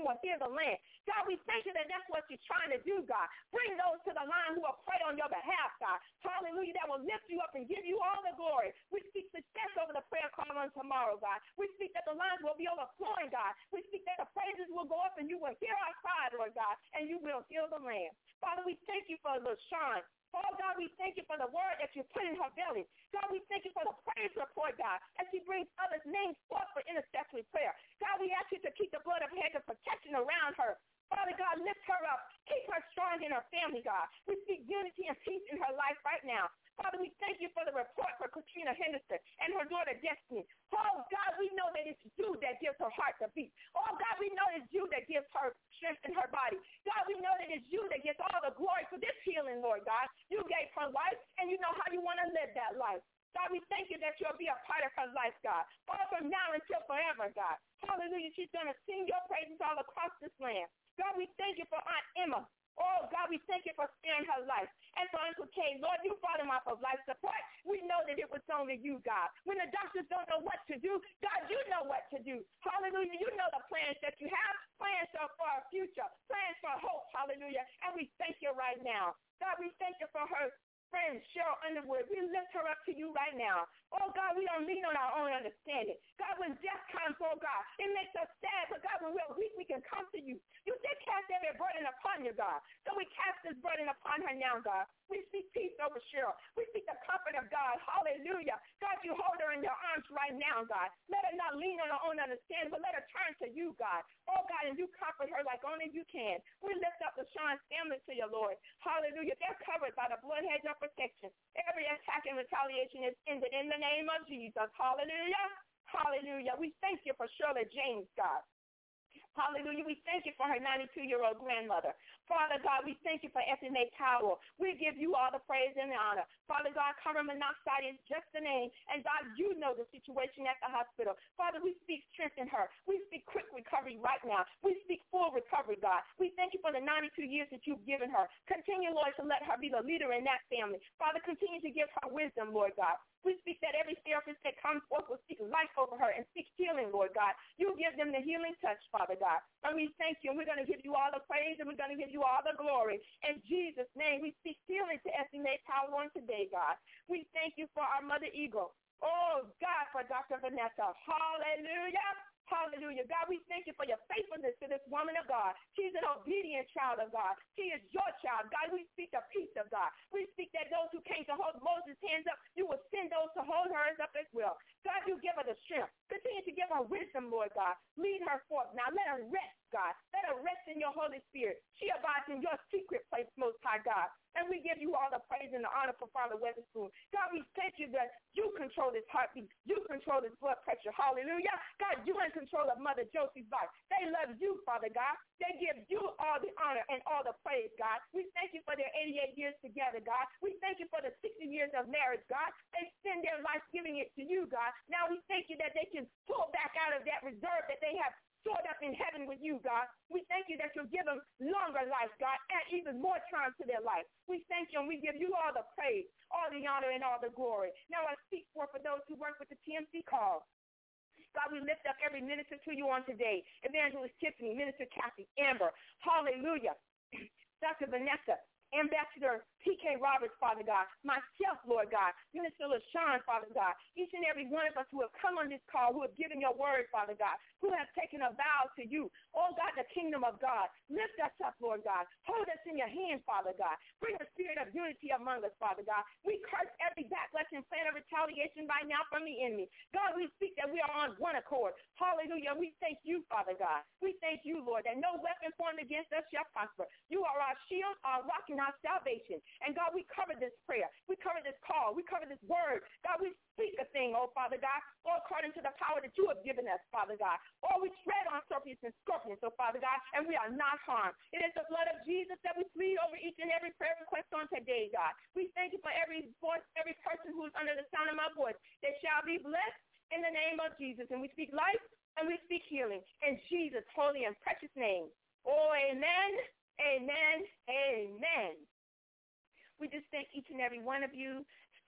will hear the land. God, we thank you that that's what you're trying to do, God. Bring those to the line who will pray on your behalf, God. Hallelujah, that will lift you up and give you all the glory. We speak success over the prayer call on tomorrow, God. We speak that the lines will be overflowing, God. We speak that the praises will go up and you will hear our cry, Lord God, and you will heal the land. Father, we thank you for LaShawn. Oh, God, we thank you for the word that you put in her belly. God, we thank you for the praise report, God, as she brings others' names forth for intercessory prayer. God, we ask you to keep the blood of hedge of protection around her. Father God, lift her up. Keep her strong in her family, God. We speak unity and peace in her life right now. Father, we thank you for the report for Katrina Henderson and her daughter Destiny. Oh, God, we know that it's you that gives her heart to beat. Oh, God, we know it's you that gives her strength in her body. God, we know that it's you that gets all the glory for this healing, Lord God. You gave her life, and you know how you want to live that life. God, we thank you that you'll be a part of her life, God, all from now until forever, God. Hallelujah. She's going to sing your praises all across this land. God, we thank you for Aunt Emma. Oh, God, we thank you for sparing her life. And for Uncle Kay, Lord, you brought him off of life support. We know that it was only you, God. When the doctors don't know what to do, God, you know what to do. Hallelujah. You know the plans that you have, plans for our future, plans for hope. Hallelujah. And we thank you right now. God, we thank you for her friend, Cheryl Underwood. We lift her up to you right now. Oh, God, we don't lean on our own understanding. God, when death comes, oh, God, it makes us sad. But, God, when we're weak, we can come to you. You said cast every burden upon you, God. So we cast this burden upon her now, God. We speak peace over Cheryl. We speak the comfort of God. Hallelujah. God, you hold her in your arms right now, God. Let her not lean on her own understanding, but let her turn to you, God. Oh, God, and you comfort her like only you can. We lift up the Sean's family to you, Lord. Hallelujah. They're covered by the blood hedge of protection. Every attack and retaliation is ended in the name of Jesus. Hallelujah. Hallelujah. We thank you for Shirley James, God. Hallelujah. We thank you for her ninety-two-year-old grandmother. Father God, we thank you for F M A Powell. We give you all the praise and the honor. Father God, carbon monoxide is just a name. And God, you know the situation at the hospital. Father, we speak strength in her. We speak quick recovery right now. We speak full recovery, God. We thank you for the ninety-two years that you've given her. Continue, Lord, to let her be the leader in that family. Father, continue to give her wisdom, Lord God. We speak that every therapist that comes forth will speak life over her and speak healing, Lord God. You give them the healing touch, Father God. And we thank you, and we're going to give you all the praise, and we're going to give you all the glory. In Jesus' name, we speak healing to F M A Power on today, God. We thank you for our Mother Eagle. Oh, God, for Doctor Vanessa. Hallelujah. Hallelujah. God, we thank you for your faithfulness to this woman of God. She's an obedient child of God. She is your child. God, we speak the peace of God. We speak that those who came to hold Moses' hands up, you will send those to hold hers up as well. God, you give her the strength. Continue to give her wisdom, Lord God. Lead her forth. Now let her rest, God. Let her rest in your Holy Spirit. She abides in your secret place, Most High God. And we give you all the praise and the honor for Father Weatherspoon. God, we thank you that you control this heartbeat. You control this blood pressure. Hallelujah. God, you in control of Mother Josie's life. They love you, Father God. They give you all the honor and all the praise, God. We thank you for their eighty-eight years together, God. We thank you for the sixty years of marriage, God. They spend their life giving it to you, God. Now we thank you that they can pull back out of that reserve that they have stored up in heaven with you, God. We thank you that you'll give them longer life, God, and even more time to their life. We thank you and we give you all the praise, all the honor, and all the glory. Now I speak for for those who work with the T M C call. God, we lift up every minister to you on today. Evangelist Tiffany, Minister Kathy, Amber, hallelujah, Doctor Vanessa, Ambassador P K Roberts, Father God, myself, Lord God, Minister LaShawn, Father God, each and every one of us who have come on this call, who have given your word, Father God, who have taken a vow to you. Oh, God, the kingdom of God, lift us up, Lord God. Hold us in your hand, Father God. Bring a spirit of unity among us, Father God. We curse every backlash and plan of retaliation by now from the enemy. God, we speak that we are on one accord. Hallelujah. We thank you, Father God. We thank you, Lord, that no weapon formed against us shall prosper. You are our shield, our rock, and our salvation. And God, we cover this prayer. We cover this call. We cover this word. God, we speak a thing, oh Father God, all according to the power that you have given us, Father God. Or we tread on serpents and scorpions, oh Father God, and we are not harmed. It is the blood of Jesus that we plead over each and every prayer request on today, God. We thank you for every voice, every person who is under the sound of my voice. They shall be blessed in the name of Jesus. And we speak life and we speak healing in Jesus' holy and precious name. Oh, amen, amen, amen. We just thank each and every one of you.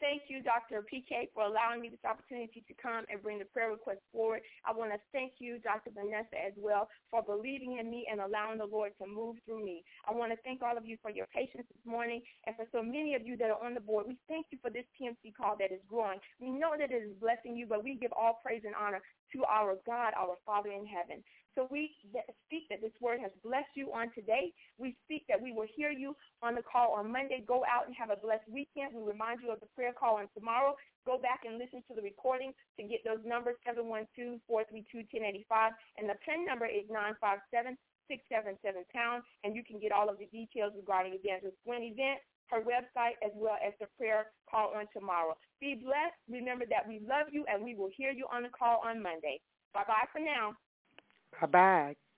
thank you, Doctor P K, for allowing me this opportunity to come and bring the prayer request forward. I want to thank you, Doctor Vanessa, as well, for believing in me and allowing the Lord to move through me. I want to thank all of you for your patience this morning, and for so many of you that are on the board, we thank you for this T M C call that is growing. We know that it is blessing you, but we give all praise and honor to our God, our Father in heaven. So we speak that this word has blessed you on today. We speak that we will hear you on the call on Monday. Go out and have a blessed weekend. We remind you of the prayer call on tomorrow. Go back and listen to the recording to get those numbers, seven one two, four three two, one zero eight five. And the PIN number is nine five seven, six seven seven pound. And you can get all of the details regarding Evangelist Gwen event, her website, as well as the prayer call on tomorrow. Be blessed. Remember that we love you, and we will hear you on the call on Monday. Bye-bye for now. Bye-bye.